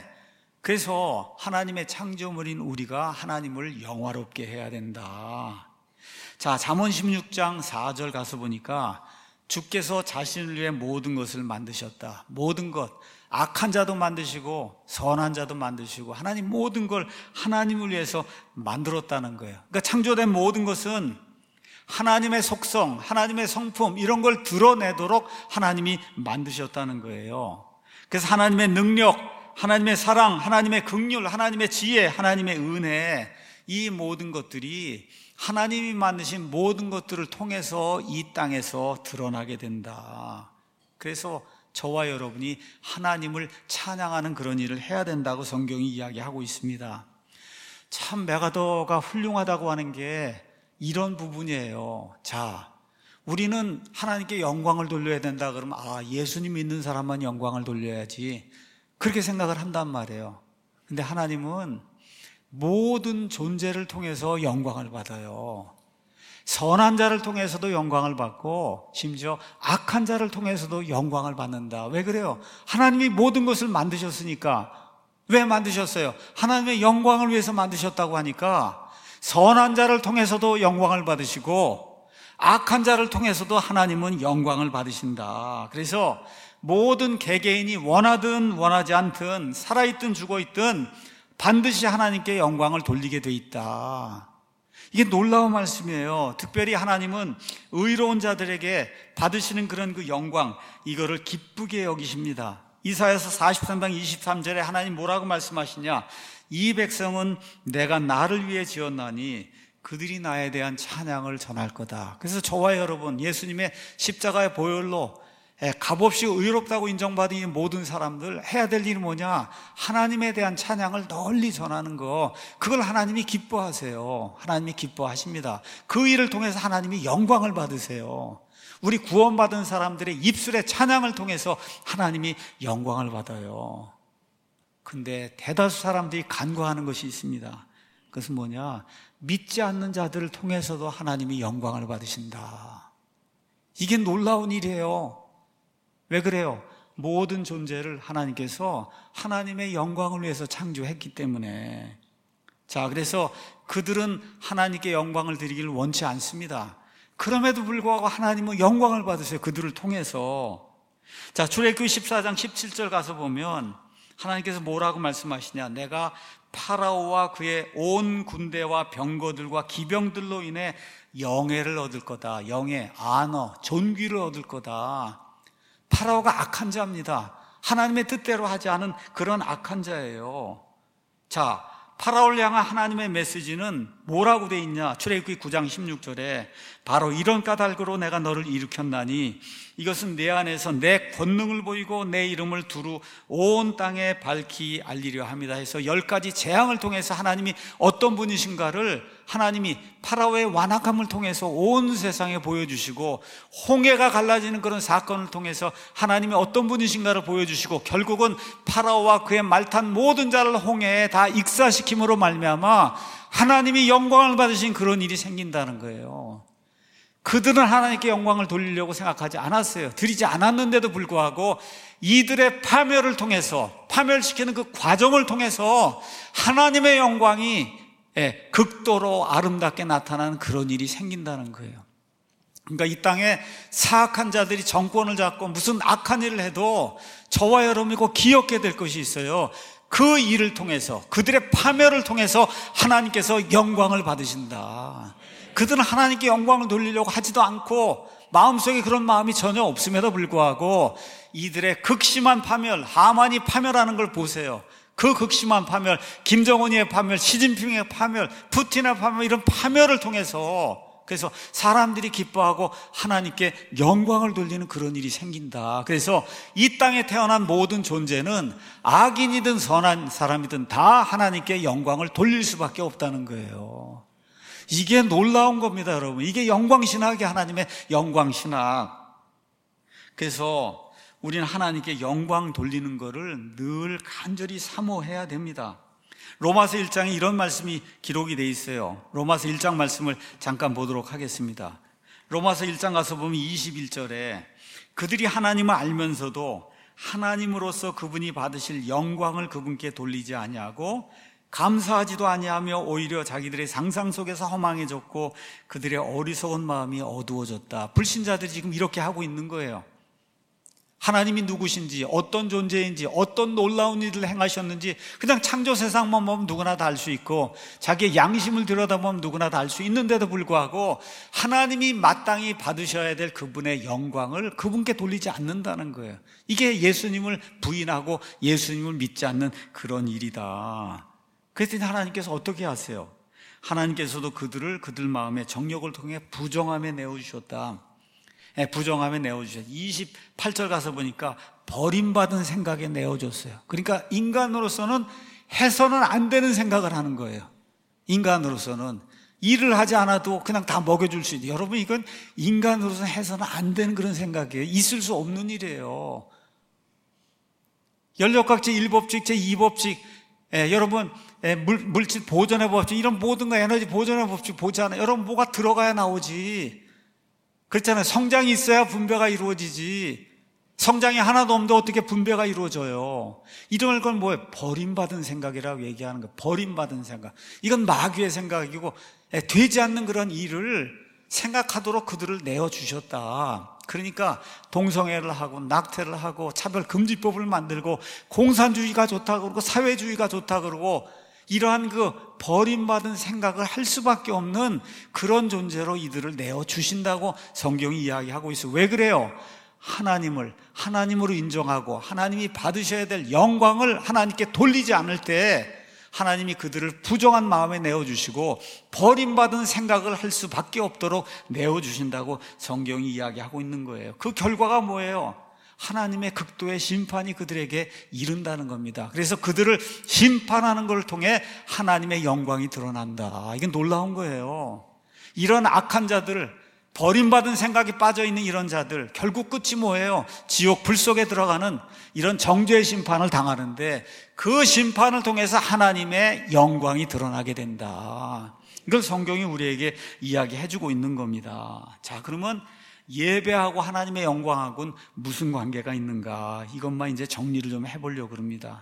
그래서 하나님의 창조물인 우리가 하나님을 영화롭게 해야 된다. 자, 잠언 16장 4절 가서 보니까 주께서 자신을 위해 모든 것을 만드셨다. 모든 것, 악한 자도 만드시고 선한 자도 만드시고 하나님 모든 걸 하나님을 위해서 만들었다는 거예요. 그러니까 창조된 모든 것은 하나님의 속성, 하나님의 성품 이런 걸 드러내도록 하나님이 만드셨다는 거예요. 그래서 하나님의 능력, 하나님의 사랑, 하나님의 긍휼, 하나님의 지혜, 하나님의 은혜, 이 모든 것들이 하나님이 만드신 모든 것들을 통해서 이 땅에서 드러나게 된다. 그래서 저와 여러분이 하나님을 찬양하는 그런 일을 해야 된다고 성경이 이야기하고 있습니다. 참 메가더가 훌륭하다고 하는 게 이런 부분이에요. 자, 우리는 하나님께 영광을 돌려야 된다 그러면 예수님 믿는 사람만 영광을 돌려야지, 그렇게 생각을 한단 말이에요. 근데 하나님은 모든 존재를 통해서 영광을 받아요. 선한 자를 통해서도 영광을 받고 심지어 악한 자를 통해서도 영광을 받는다. 왜 그래요? 하나님이 모든 것을 만드셨으니까. 왜 만드셨어요? 하나님의 영광을 위해서 만드셨다고 하니까 선한 자를 통해서도 영광을 받으시고 악한 자를 통해서도 하나님은 영광을 받으신다. 그래서 모든 개개인이 원하든 원하지 않든 살아있든 죽어있든 반드시 하나님께 영광을 돌리게 돼 있다. 이게 놀라운 말씀이에요. 특별히 하나님은 의로운 자들에게 받으시는 그런 그 영광, 이거를 기쁘게 여기십니다. 이사야서 43장 23절에 하나님 뭐라고 말씀하시냐? 이 백성은 내가 나를 위해 지었나니 그들이 나에 대한 찬양을 전할 거다. 그래서 저와 여러분, 예수님의 십자가의 보혈로 값없이 의롭다고 인정받은 이 모든 사람들 해야 될 일이 뭐냐? 하나님에 대한 찬양을 널리 전하는 거. 그걸 하나님이 기뻐하세요. 하나님이 기뻐하십니다. 그 일을 통해서 하나님이 영광을 받으세요. 우리 구원받은 사람들의 입술의 찬양을 통해서 하나님이 영광을 받아요. 근데 대다수 사람들이 간과하는 것이 있습니다. 그것은 뭐냐? 믿지 않는 자들을 통해서도 하나님이 영광을 받으신다. 이게 놀라운 일이에요. 왜 그래요? 모든 존재를 하나님께서 하나님의 영광을 위해서 창조했기 때문에. 자, 그래서 그들은 하나님께 영광을 드리기를 원치 않습니다. 그럼에도 불구하고 하나님은 영광을 받으세요. 그들을 통해서. 자, 출애굽기 14장 17절 가서 보면 하나님께서 뭐라고 말씀하시냐? 내가 파라오와 그의 온 군대와 병거들과 기병들로 인해 영예를 얻을 거다. 영예, 안어, 존귀를 얻을 거다. 파라오가 악한 자입니다. 하나님의 뜻대로 하지 않은 그런 악한 자예요. 자, 파라오를 향한 하나님의 메시지는 뭐라고 돼 있냐? 출애굽기 9장 16절에 바로 이런 까닭으로 내가 너를 일으켰나니 이것은 내 안에서 내 권능을 보이고 내 이름을 두루 온 땅에 밝히 알리려 합니다 해서 10가지 재앙을 통해서 하나님이 어떤 분이신가를 하나님이 파라오의 완악함을 통해서 온 세상에 보여주시고, 홍해가 갈라지는 그런 사건을 통해서 하나님이 어떤 분이신가를 보여주시고, 결국은 파라오와 그의 말 탄 모든 자를 홍해에 다 익사시킴으로 말미암아 하나님이 영광을 받으신 그런 일이 생긴다는 거예요. 그들은 하나님께 영광을 돌리려고 생각하지 않았어요. 드리지 않았는데도 불구하고 이들의 파멸을 통해서, 파멸시키는 그 과정을 통해서 하나님의 영광이 극도로 아름답게 나타나는 그런 일이 생긴다는 거예요. 그러니까 이 땅에 사악한 자들이 정권을 잡고 무슨 악한 일을 해도 저와 여러분이 꼭 기억해야 될 것이 있어요. 그 일을 통해서, 그들의 파멸을 통해서 하나님께서 영광을 받으신다. 그들은 하나님께 영광을 돌리려고 하지도 않고 마음속에 그런 마음이 전혀 없음에도 불구하고 이들의 극심한 파멸, 하만이 파멸하는 걸 보세요. 그 극심한 파멸, 김정은이의 파멸, 시진핑의 파멸, 푸틴의 파멸, 이런 파멸을 통해서 그래서 사람들이 기뻐하고 하나님께 영광을 돌리는 그런 일이 생긴다. 그래서 이 땅에 태어난 모든 존재는 악인이든 선한 사람이든 다 하나님께 영광을 돌릴 수밖에 없다는 거예요. 이게 놀라운 겁니다, 여러분. 이게 영광신학이 하나님의 영광신학. 그래서 우리는 하나님께 영광 돌리는 것을 늘 간절히 사모해야 됩니다. 로마서 1장에 이런 말씀이 기록이 되어 있어요. 로마서 1장 말씀을 잠깐 보도록 하겠습니다. 로마서 1장 가서 보면 21절에 그들이 하나님을 알면서도 하나님으로서 그분이 받으실 영광을 그분께 돌리지 아니하고 감사하지도 아니하며 오히려 자기들의 상상 속에서 허망해졌고 그들의 어리석은 마음이 어두워졌다. 불신자들이 지금 이렇게 하고 있는 거예요. 하나님이 누구신지, 어떤 존재인지, 어떤 놀라운 일을 행하셨는지 그냥 창조 세상만 보면 누구나 다 알 수 있고 자기의 양심을 들여다보면 누구나 다 알 수 있는데도 불구하고 하나님이 마땅히 받으셔야 될 그분의 영광을 그분께 돌리지 않는다는 거예요. 이게 예수님을 부인하고 예수님을 믿지 않는 그런 일이다. 그랬더니 하나님께서 어떻게 하세요? 하나님께서도 그들을 그들 마음의 정욕을 통해 부정함에 내어주셨다. 부정함에 내어주셨어요. 28절 가서 보니까 버림받은 생각에 내어줬어요. 그러니까 인간으로서는 해서는 안 되는 생각을 하는 거예요. 인간으로서는 일을 하지 않아도 그냥 다 먹여줄 수 있는. 여러분, 이건 인간으로서는 해서는 안 되는 그런 생각이에요. 있을 수 없는 일이에요. 연력학제 1법칙, 제2법칙, 여러분, 물질 보존의 법칙, 이런 모든 거 에너지 보존의 법칙 보잖아요. 여러분, 뭐가 들어가야 나오지. 그렇잖아요. 성장이 있어야 분배가 이루어지지. 성장이 하나도 없는데 어떻게 분배가 이루어져요? 이런 걸 뭐예요? 버림받은 생각이라고 얘기하는 거예요. 버림받은 생각. 이건 마귀의 생각이고 되지 않는 그런 일을 생각하도록 그들을 내어주셨다. 그러니까 동성애를 하고 낙태를 하고 차별금지법을 만들고 공산주의가 좋다 그러고 사회주의가 좋다 그러고 이러한 그 버림받은 생각을 할 수밖에 없는 그런 존재로 이들을 내어주신다고 성경이 이야기하고 있어요. 왜 그래요? 하나님을 하나님으로 인정하고 하나님이 받으셔야 될 영광을 하나님께 돌리지 않을 때 하나님이 그들을 부정한 마음에 내어주시고 버림받은 생각을 할 수밖에 없도록 내어주신다고 성경이 이야기하고 있는 거예요. 그 결과가 뭐예요? 하나님의 극도의 심판이 그들에게 이른다는 겁니다. 그래서 그들을 심판하는 것을 통해 하나님의 영광이 드러난다. 이건 놀라운 거예요. 이런 악한 자들, 버림받은 생각이 빠져있는 이런 자들, 결국 끝이 뭐예요? 지옥 불 속에 들어가는 이런 정죄의 심판을 당하는데 그 심판을 통해서 하나님의 영광이 드러나게 된다. 이걸 성경이 우리에게 이야기해주고 있는 겁니다. 자, 그러면 예배하고 하나님의 영광하고는 무슨 관계가 있는가? 이것만 이제 정리를 좀 해보려고 합니다.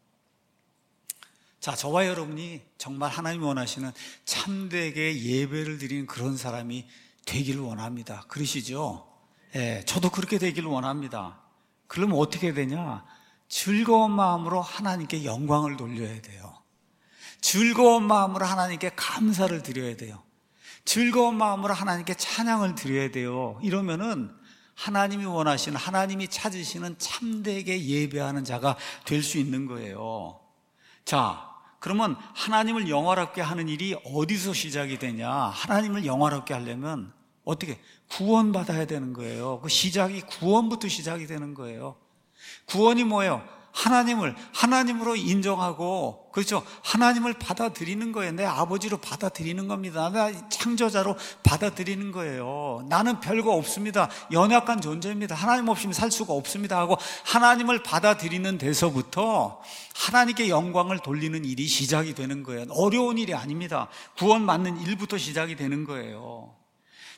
자, 저와 여러분이 정말 하나님이 원하시는 참되게 예배를 드리는 그런 사람이 되기를 원합니다. 그러시죠? 예, 저도 그렇게 되기를 원합니다. 그러면 어떻게 되냐? 즐거운 마음으로 하나님께 영광을 돌려야 돼요. 즐거운 마음으로 하나님께 감사를 드려야 돼요. 즐거운 마음으로 하나님께 찬양을 드려야 돼요. 이러면은 하나님이 원하시는, 하나님이 찾으시는 참되게 예배하는 자가 될 수 있는 거예요. 자, 그러면 하나님을 영화롭게 하는 일이 어디서 시작이 되냐? 하나님을 영화롭게 하려면 어떻게? 구원받아야 되는 거예요. 그 시작이 구원부터 시작이 되는 거예요. 구원이 뭐예요? 하나님을 하나님으로 인정하고, 그렇죠? 하나님을 받아들이는 거예요. 내 아버지로 받아들이는 겁니다. 나 창조자로 받아들이는 거예요. 나는 별거 없습니다. 연약한 존재입니다. 하나님 없이는 살 수가 없습니다 하고 하나님을 받아들이는 데서부터 하나님께 영광을 돌리는 일이 시작이 되는 거예요. 어려운 일이 아닙니다. 구원받는 일부터 시작이 되는 거예요.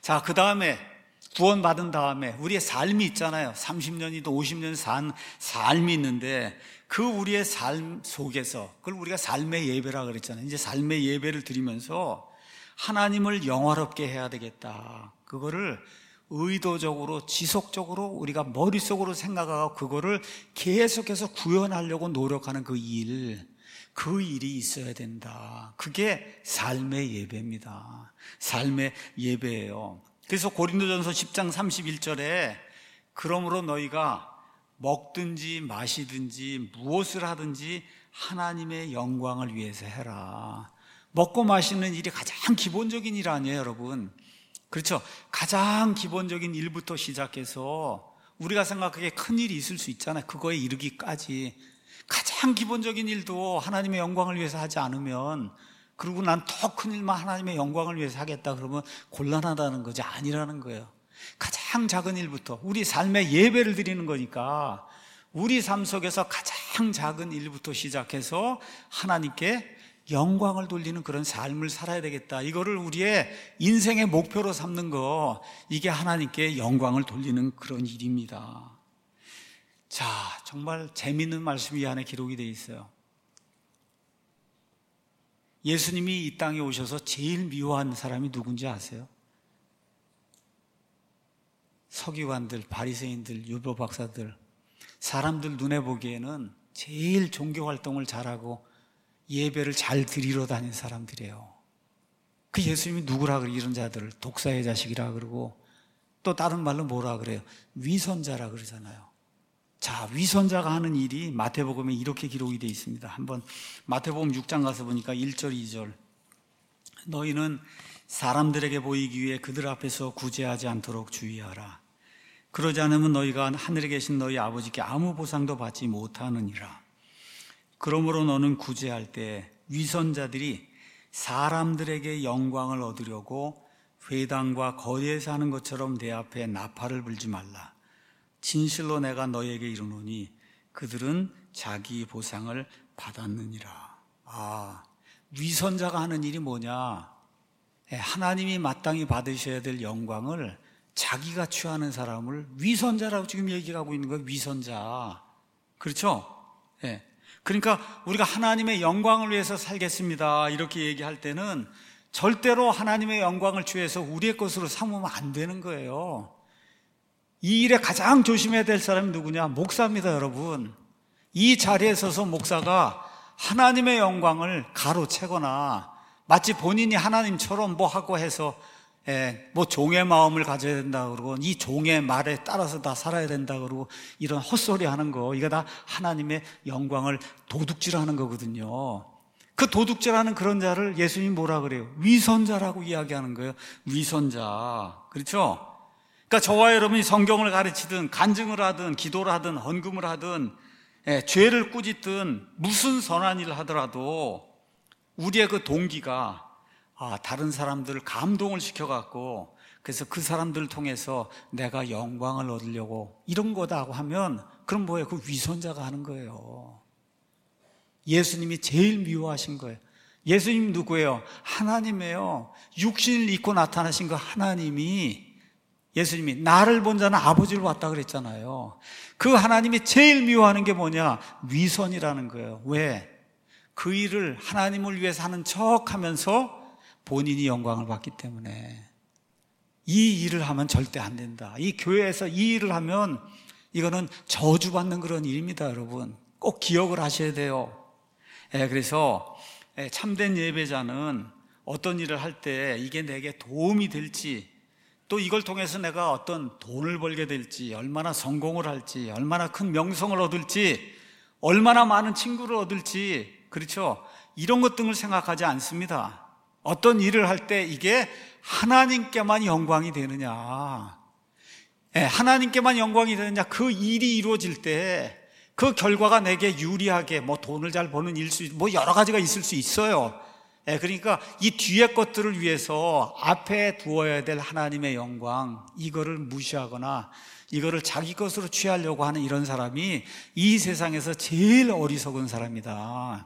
자, 그 다음에 구원받은 다음에 우리의 삶이 있잖아요. 30년이든 50년 산 삶이 있는데 그 우리의 삶 속에서 그걸 우리가 삶의 예배라 그랬잖아요. 이제 삶의 예배를 드리면서 하나님을 영화롭게 해야 되겠다. 그거를 의도적으로 지속적으로 우리가 머릿속으로 생각하고 그거를 계속해서 구현하려고 노력하는 그 일이 있어야 된다. 그게 삶의 예배입니다. 삶의 예배예요. 그래서 고린도전서 10장 31절에 그러므로 너희가 먹든지 마시든지 무엇을 하든지 하나님의 영광을 위해서 해라. 먹고 마시는 일이 가장 기본적인 일 아니에요, 여러분? 그렇죠? 가장 기본적인 일부터 시작해서 우리가 생각하기에 큰 일이 있을 수 있잖아요. 그거에 이르기까지 가장 기본적인 일도 하나님의 영광을 위해서 하지 않으면, 그리고 난 더 큰 일만 하나님의 영광을 위해서 하겠다 그러면 곤란하다는 거지, 아니라는 거예요. 가장 작은 일부터 우리 삶의 예배를 드리는 거니까 우리 삶 속에서 가장 작은 일부터 시작해서 하나님께 영광을 돌리는 그런 삶을 살아야 되겠다. 이거를 우리의 인생의 목표로 삼는 거, 이게 하나님께 영광을 돌리는 그런 일입니다. 자, 정말 재미있는 말씀이 이 안에 기록이 되어 있어요. 예수님이 이 땅에 오셔서 제일 미워한 사람이 누군지 아세요? 서기관들, 바리새인들, 율법 박사들, 사람들 눈에 보기에는 제일 종교 활동을 잘하고 예배를 잘 드리러 다니는 사람들이에요. 그 예수님이 누구라 그래요? 이런 자들을 독사의 자식이라 그러고, 또 다른 말로 뭐라 그래요? 위선자라 그러잖아요. 자, 위선자가 하는 일이 마태복음에 이렇게 기록이 되어 있습니다. 한번 마태복음 6장 가서 보니까 1절 2절 너희는 사람들에게 보이기 위해 그들 앞에서 구제하지 않도록 주의하라. 그러지 않으면 너희가 하늘에 계신 너희 아버지께 아무 보상도 받지 못하느니라. 그러므로 너는 구제할 때 위선자들이 사람들에게 영광을 얻으려고 회당과 거리에서 하는 것처럼 내 앞에 나팔을 불지 말라. 진실로 내가 너희에게 이르노니 그들은 자기 보상을 받았느니라. 위선자가 하는 일이 뭐냐? 하나님이 마땅히 받으셔야 될 영광을 자기가 취하는 사람을 위선자라고 지금 얘기하고 있는 거예요. 위선자. 그렇죠? 그러니까 우리가 하나님의 영광을 위해서 살겠습니다 이렇게 얘기할 때는 절대로 하나님의 영광을 취해서 우리의 것으로 삼으면 안 되는 거예요. 이 일에 가장 조심해야 될 사람이 누구냐? 목사입니다, 여러분. 이 자리에 서서 목사가 하나님의 영광을 가로채거나 마치 본인이 하나님처럼 뭐 하고 해서 뭐 종의 마음을 가져야 된다 그러고 이 종의 말에 따라서 다 살아야 된다 그러고 이런 헛소리 하는 거, 이거 다 하나님의 영광을 도둑질하는 거거든요. 그 도둑질하는 그런 자를 예수님이 뭐라 그래요? 위선자라고 이야기하는 거예요. 위선자. 그렇죠? 그러니까 저와 여러분이 성경을 가르치든 간증을 하든 기도를 하든 헌금을 하든 죄를 꾸짖든 무슨 선한 일을 하더라도 우리의 그 동기가 다른 사람들을 감동을 시켜갖고 그래서 그 사람들을 통해서 내가 영광을 얻으려고 이런 거다고 하면 그럼 뭐예요? 그 위선자가 하는 거예요. 예수님이 제일 미워하신 거예요. 예수님 누구예요? 하나님이에요. 육신을 입고 나타나신 그 하나님이, 예수님이 나를 본 자는 아버지를 봤다 그랬잖아요. 그 하나님이 제일 미워하는 게 뭐냐? 위선이라는 거예요. 왜? 그 일을 하나님을 위해서 하는 척 하면서 본인이 영광을 받기 때문에. 이 일을 하면 절대 안 된다. 이 교회에서 이 일을 하면 이거는 저주받는 그런 일입니다, 여러분. 꼭 기억을 하셔야 돼요. 그래서 참된 예배자는 어떤 일을 할 때 이게 내게 도움이 될지, 또 이걸 통해서 내가 어떤 돈을 벌게 될지, 얼마나 성공을 할지, 얼마나 큰 명성을 얻을지, 얼마나 많은 친구를 얻을지, 그렇죠? 이런 것 등을 생각하지 않습니다. 어떤 일을 할 때 이게 하나님께만 영광이 되느냐, 하나님께만 영광이 되느냐, 그 일이 이루어질 때 그 결과가 내게 유리하게 뭐 돈을 잘 버는 일, 뭐 여러 가지가 있을 수 있어요. 그러니까 이 뒤에 것들을 위해서 앞에 두어야 될 하나님의 영광, 이거를 무시하거나 이거를 자기 것으로 취하려고 하는 이런 사람이 이 세상에서 제일 어리석은 사람이다.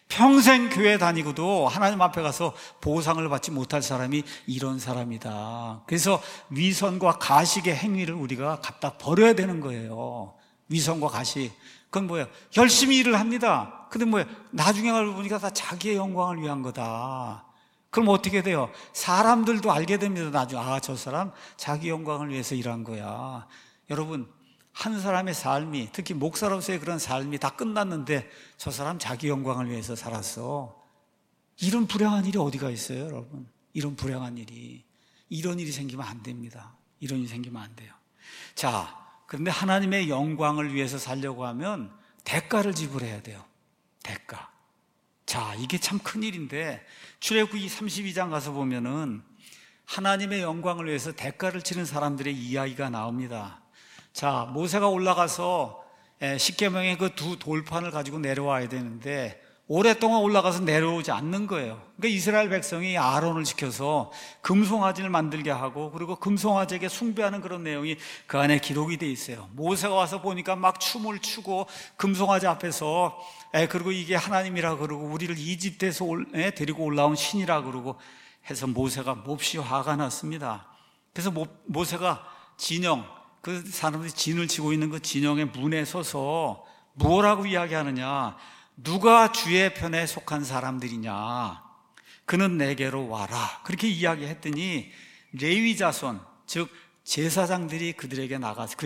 평생 교회 다니고도 하나님 앞에 가서 보상을 받지 못할 사람이 이런 사람이다. 그래서 위선과 가식의 행위를 우리가 갖다 버려야 되는 거예요. 위선과 가식. 그건 뭐예요? 열심히 일을 합니다. 근데 뭐예요? 나중에 알고 보니까 다 자기의 영광을 위한 거다. 그럼 어떻게 돼요? 사람들도 알게 됩니다. 나중에 저 사람 자기 영광을 위해서 일한 거야. 여러분, 한 사람의 삶이, 특히 목사로서의 그런 삶이 다 끝났는데 저 사람 자기 영광을 위해서 살았어. 이런 불행한 일이 어디가 있어요, 여러분? 이런 불행한 일이. 이런 일이 생기면 안 됩니다. 이런 일이 생기면 안 돼요. 자, 그런데 하나님의 영광을 위해서 살려고 하면 대가를 지불해야 돼요. 대가. 자, 이게 참 큰일인데 출애굽기 32장 가서 보면은 하나님의 영광을 위해서 대가를 치는 사람들의 이야기가 나옵니다. 자, 모세가 올라가서 십계명의 그 두 돌판을 가지고 내려와야 되는데 오랫동안 올라가서 내려오지 않는 거예요. 그러니까 이스라엘 백성이 아론을 시켜서 금송아지를 만들게 하고, 그리고 금송아지에게 숭배하는 그런 내용이 그 안에 기록이 돼 있어요. 모세가 와서 보니까 막 춤을 추고 금송아지 앞에서 그리고 이게 하나님이라 그러고 우리를 이집트에서 데리고 올라온 신이라 그러고 해서 모세가 몹시 화가 났습니다. 그래서 모세가 진영, 그 사람들이 진을 치고 있는 그 진영의 문에 서서 뭐라고 이야기하느냐? 누가 주의 편에 속한 사람들이냐? 그는 내게로 와라. 그렇게 이야기했더니 레위 자손, 즉 제사장들이 그에게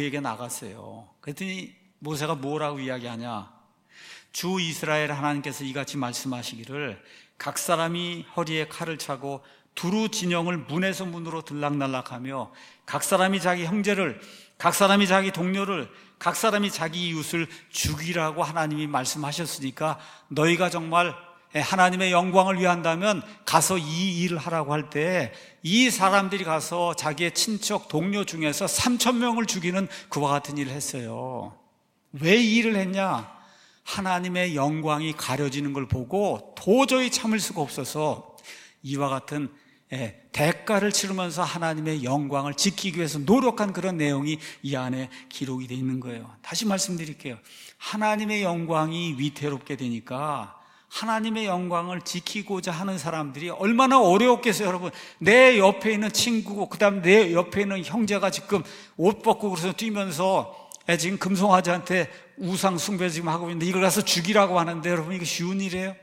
나갔어요. 그랬더니 모세가 뭐라고 이야기하냐? 주 이스라엘 하나님께서 이같이 말씀하시기를 각 사람이 허리에 칼을 차고 두루 진영을 문에서 문으로 들락날락하며 각 사람이 자기 형제를, 각 사람이 자기 동료를, 각 사람이 자기 이웃을 죽이라고 하나님이 말씀하셨으니까 너희가 정말 하나님의 영광을 위한다면 가서 이 일을 하라고 할 때 이 사람들이 가서 자기의 친척 동료 중에서 3,000명을 죽이는 그와 같은 일을 했어요. 왜 이 일을 했냐? 하나님의 영광이 가려지는 걸 보고 도저히 참을 수가 없어서 이와 같은 대가를 치르면서 하나님의 영광을 지키기 위해서 노력한 그런 내용이 이 안에 기록이 되어 있는 거예요. 다시 말씀드릴게요. 하나님의 영광이 위태롭게 되니까 하나님의 영광을 지키고자 하는 사람들이 얼마나 어려웠겠어요, 여러분. 내 옆에 있는 친구고 그다음 내 옆에 있는 형제가 지금 옷 벗고 그래서 뛰면서 지금 금송아지한테 우상 숭배 지금 하고 있는데 이걸 가서 죽이라고 하는데 여러분, 이게 쉬운 일이에요?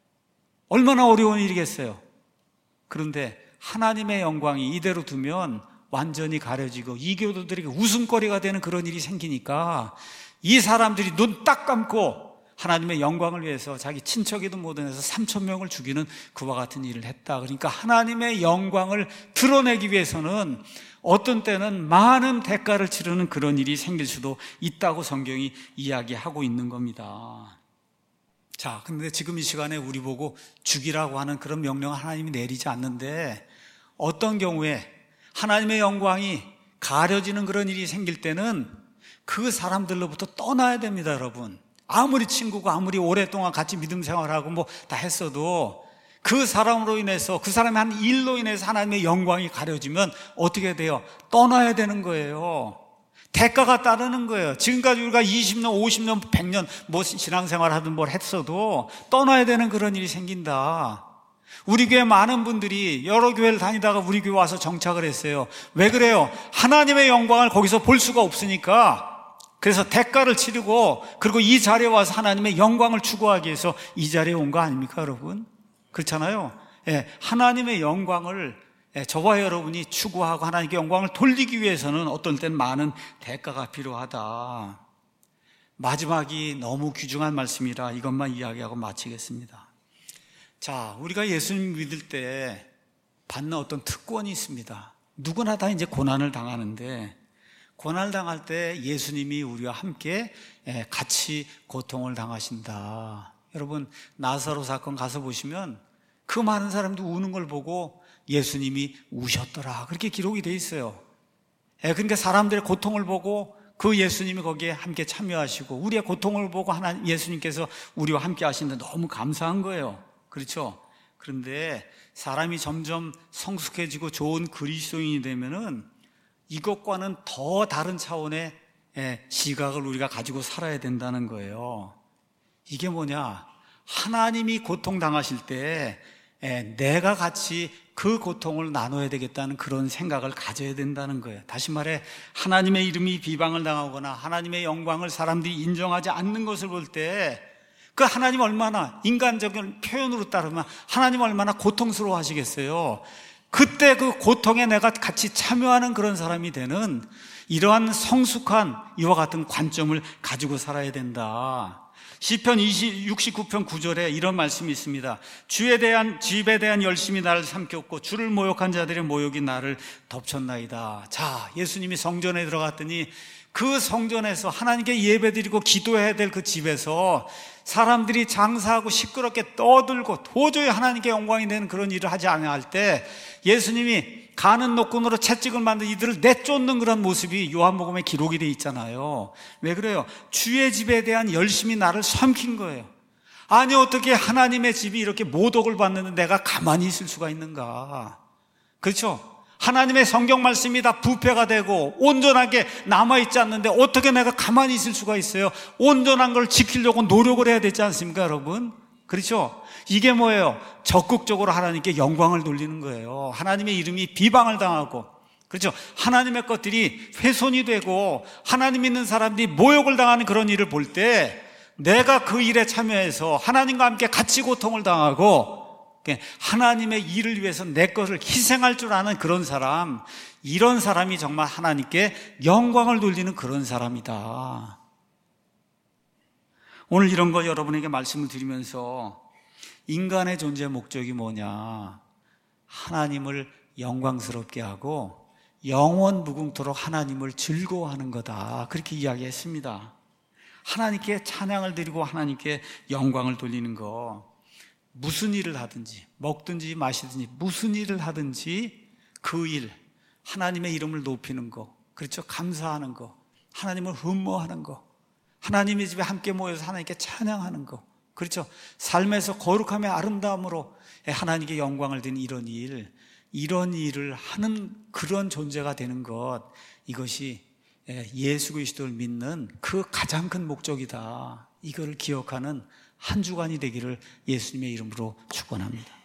얼마나 어려운 일이겠어요? 그런데 하나님의 영광이 이대로 두면 완전히 가려지고 이교도들에게 웃음거리가 되는 그런 일이 생기니까 이 사람들이 눈 딱 감고 하나님의 영광을 위해서 자기 친척이든 뭐든 해서 3,000명을 죽이는 그와 같은 일을 했다. 그러니까 하나님의 영광을 드러내기 위해서는 어떤 때는 많은 대가를 치르는 그런 일이 생길 수도 있다고 성경이 이야기하고 있는 겁니다. 자, 근데 지금 이 시간에 우리 보고 죽이라고 하는 그런 명령을 하나님이 내리지 않는데 어떤 경우에 하나님의 영광이 가려지는 그런 일이 생길 때는 그 사람들로부터 떠나야 됩니다, 여러분. 아무리 친구고 아무리 오랫동안 같이 믿음 생활하고 뭐 다 했어도 그 사람으로 인해서, 그 사람의 한 일로 인해서 하나님의 영광이 가려지면 어떻게 돼요? 떠나야 되는 거예요. 대가가 따르는 거예요. 지금까지 우리가 20년, 50년, 100년 뭐 신앙생활 하든 뭘 했어도 떠나야 되는 그런 일이 생긴다. 우리 교회 많은 분들이 여러 교회를 다니다가 우리 교회 와서 정착을 했어요. 왜 그래요? 하나님의 영광을 거기서 볼 수가 없으니까. 그래서 대가를 치르고 그리고 이 자리에 와서 하나님의 영광을 추구하기 위해서 이 자리에 온 거 아닙니까, 여러분? 그렇잖아요. 하나님의 영광을 저와 여러분이 추구하고 하나님께 영광을 돌리기 위해서는 어떤 때는 많은 대가가 필요하다. 마지막이 너무 귀중한 말씀이라 이것만 이야기하고 마치겠습니다. 자, 우리가 예수님 믿을 때 받는 어떤 특권이 있습니다. 누구나 다 이제 고난을 당하는데 고난을 당할 때 예수님이 우리와 함께 같이 고통을 당하신다. 여러분, 나사로 사건 가서 보시면 그 많은 사람도 우는 걸 보고 예수님이 우셨더라, 그렇게 기록이 돼 있어요. 그러니까 사람들의 고통을 보고 그 예수님이 거기에 함께 참여하시고 우리의 고통을 보고 하나님 예수님께서 우리와 함께 하시는데 너무 감사한 거예요. 그렇죠? 그런데 사람이 점점 성숙해지고 좋은 그리스도인이 되면은 이것과는 더 다른 차원의 시각을 우리가 가지고 살아야 된다는 거예요. 이게 뭐냐? 하나님이 고통당하실 때 내가 같이 그 고통을 나눠야 되겠다는 그런 생각을 가져야 된다는 거예요. 다시 말해, 하나님의 이름이 비방을 당하거나 하나님의 영광을 사람들이 인정하지 않는 것을 볼 때 그 하나님 얼마나, 인간적인 표현으로 따르면 하나님 얼마나 고통스러워 하시겠어요. 그때 그 고통에 내가 같이 참여하는 그런 사람이 되는 이러한 성숙한 이와 같은 관점을 가지고 살아야 된다. 시편 69편 9절에 이런 말씀이 있습니다. 집에 대한 열심이 나를 삼켰고 주를 모욕한 자들의 모욕이 나를 덮쳤나이다. 자, 예수님이 성전에 들어갔더니 그 성전에서 하나님께 예배드리고 기도해야 될 그 집에서 사람들이 장사하고 시끄럽게 떠들고 도저히 하나님께 영광이 되는 그런 일을 하지 않을 때 예수님이 가는 노끈으로 채찍을 만든 이들을 내쫓는 그런 모습이 요한복음에 기록이 되어 있잖아요. 왜 그래요? 주의 집에 대한 열심이 나를 삼킨 거예요. 아니, 어떻게 하나님의 집이 이렇게 모독을 받는데 내가 가만히 있을 수가 있는가? 그렇죠? 하나님의 성경 말씀이 다 부패가 되고 온전하게 남아있지 않는데 어떻게 내가 가만히 있을 수가 있어요? 온전한 걸 지키려고 노력을 해야 되지 않습니까, 여러분? 그렇죠? 이게 뭐예요? 적극적으로 하나님께 영광을 돌리는 거예요. 하나님의 이름이 비방을 당하고, 그렇죠? 하나님의 것들이 훼손이 되고 하나님 믿는 사람들이 모욕을 당하는 그런 일을 볼 때 내가 그 일에 참여해서 하나님과 함께 같이 고통을 당하고 하나님의 일을 위해서 내 것을 희생할 줄 아는 그런 사람, 이런 사람이 정말 하나님께 영광을 돌리는 그런 사람이다. 오늘 이런 거 여러분에게 말씀을 드리면서 인간의 존재의 목적이 뭐냐? 하나님을 영광스럽게 하고 영원 무궁토록 하나님을 즐거워하는 거다. 그렇게 이야기했습니다. 하나님께 찬양을 드리고 하나님께 영광을 돌리는 거. 무슨 일을 하든지, 먹든지 마시든지 무슨 일을 하든지 그 일, 하나님의 이름을 높이는 거, 그렇죠? 감사하는 거, 하나님을 흠모하는 거, 하나님의 집에 함께 모여서 하나님께 찬양하는 거, 그렇죠? 삶에서 거룩함의 아름다움으로 하나님께 영광을 드리는 이런 일을 하는 그런 존재가 되는 것, 이것이 예수 그리스도를 믿는 그 가장 큰 목적이다. 이거를 기억하는 한 주간이 되기를 예수님의 이름으로 축원합니다.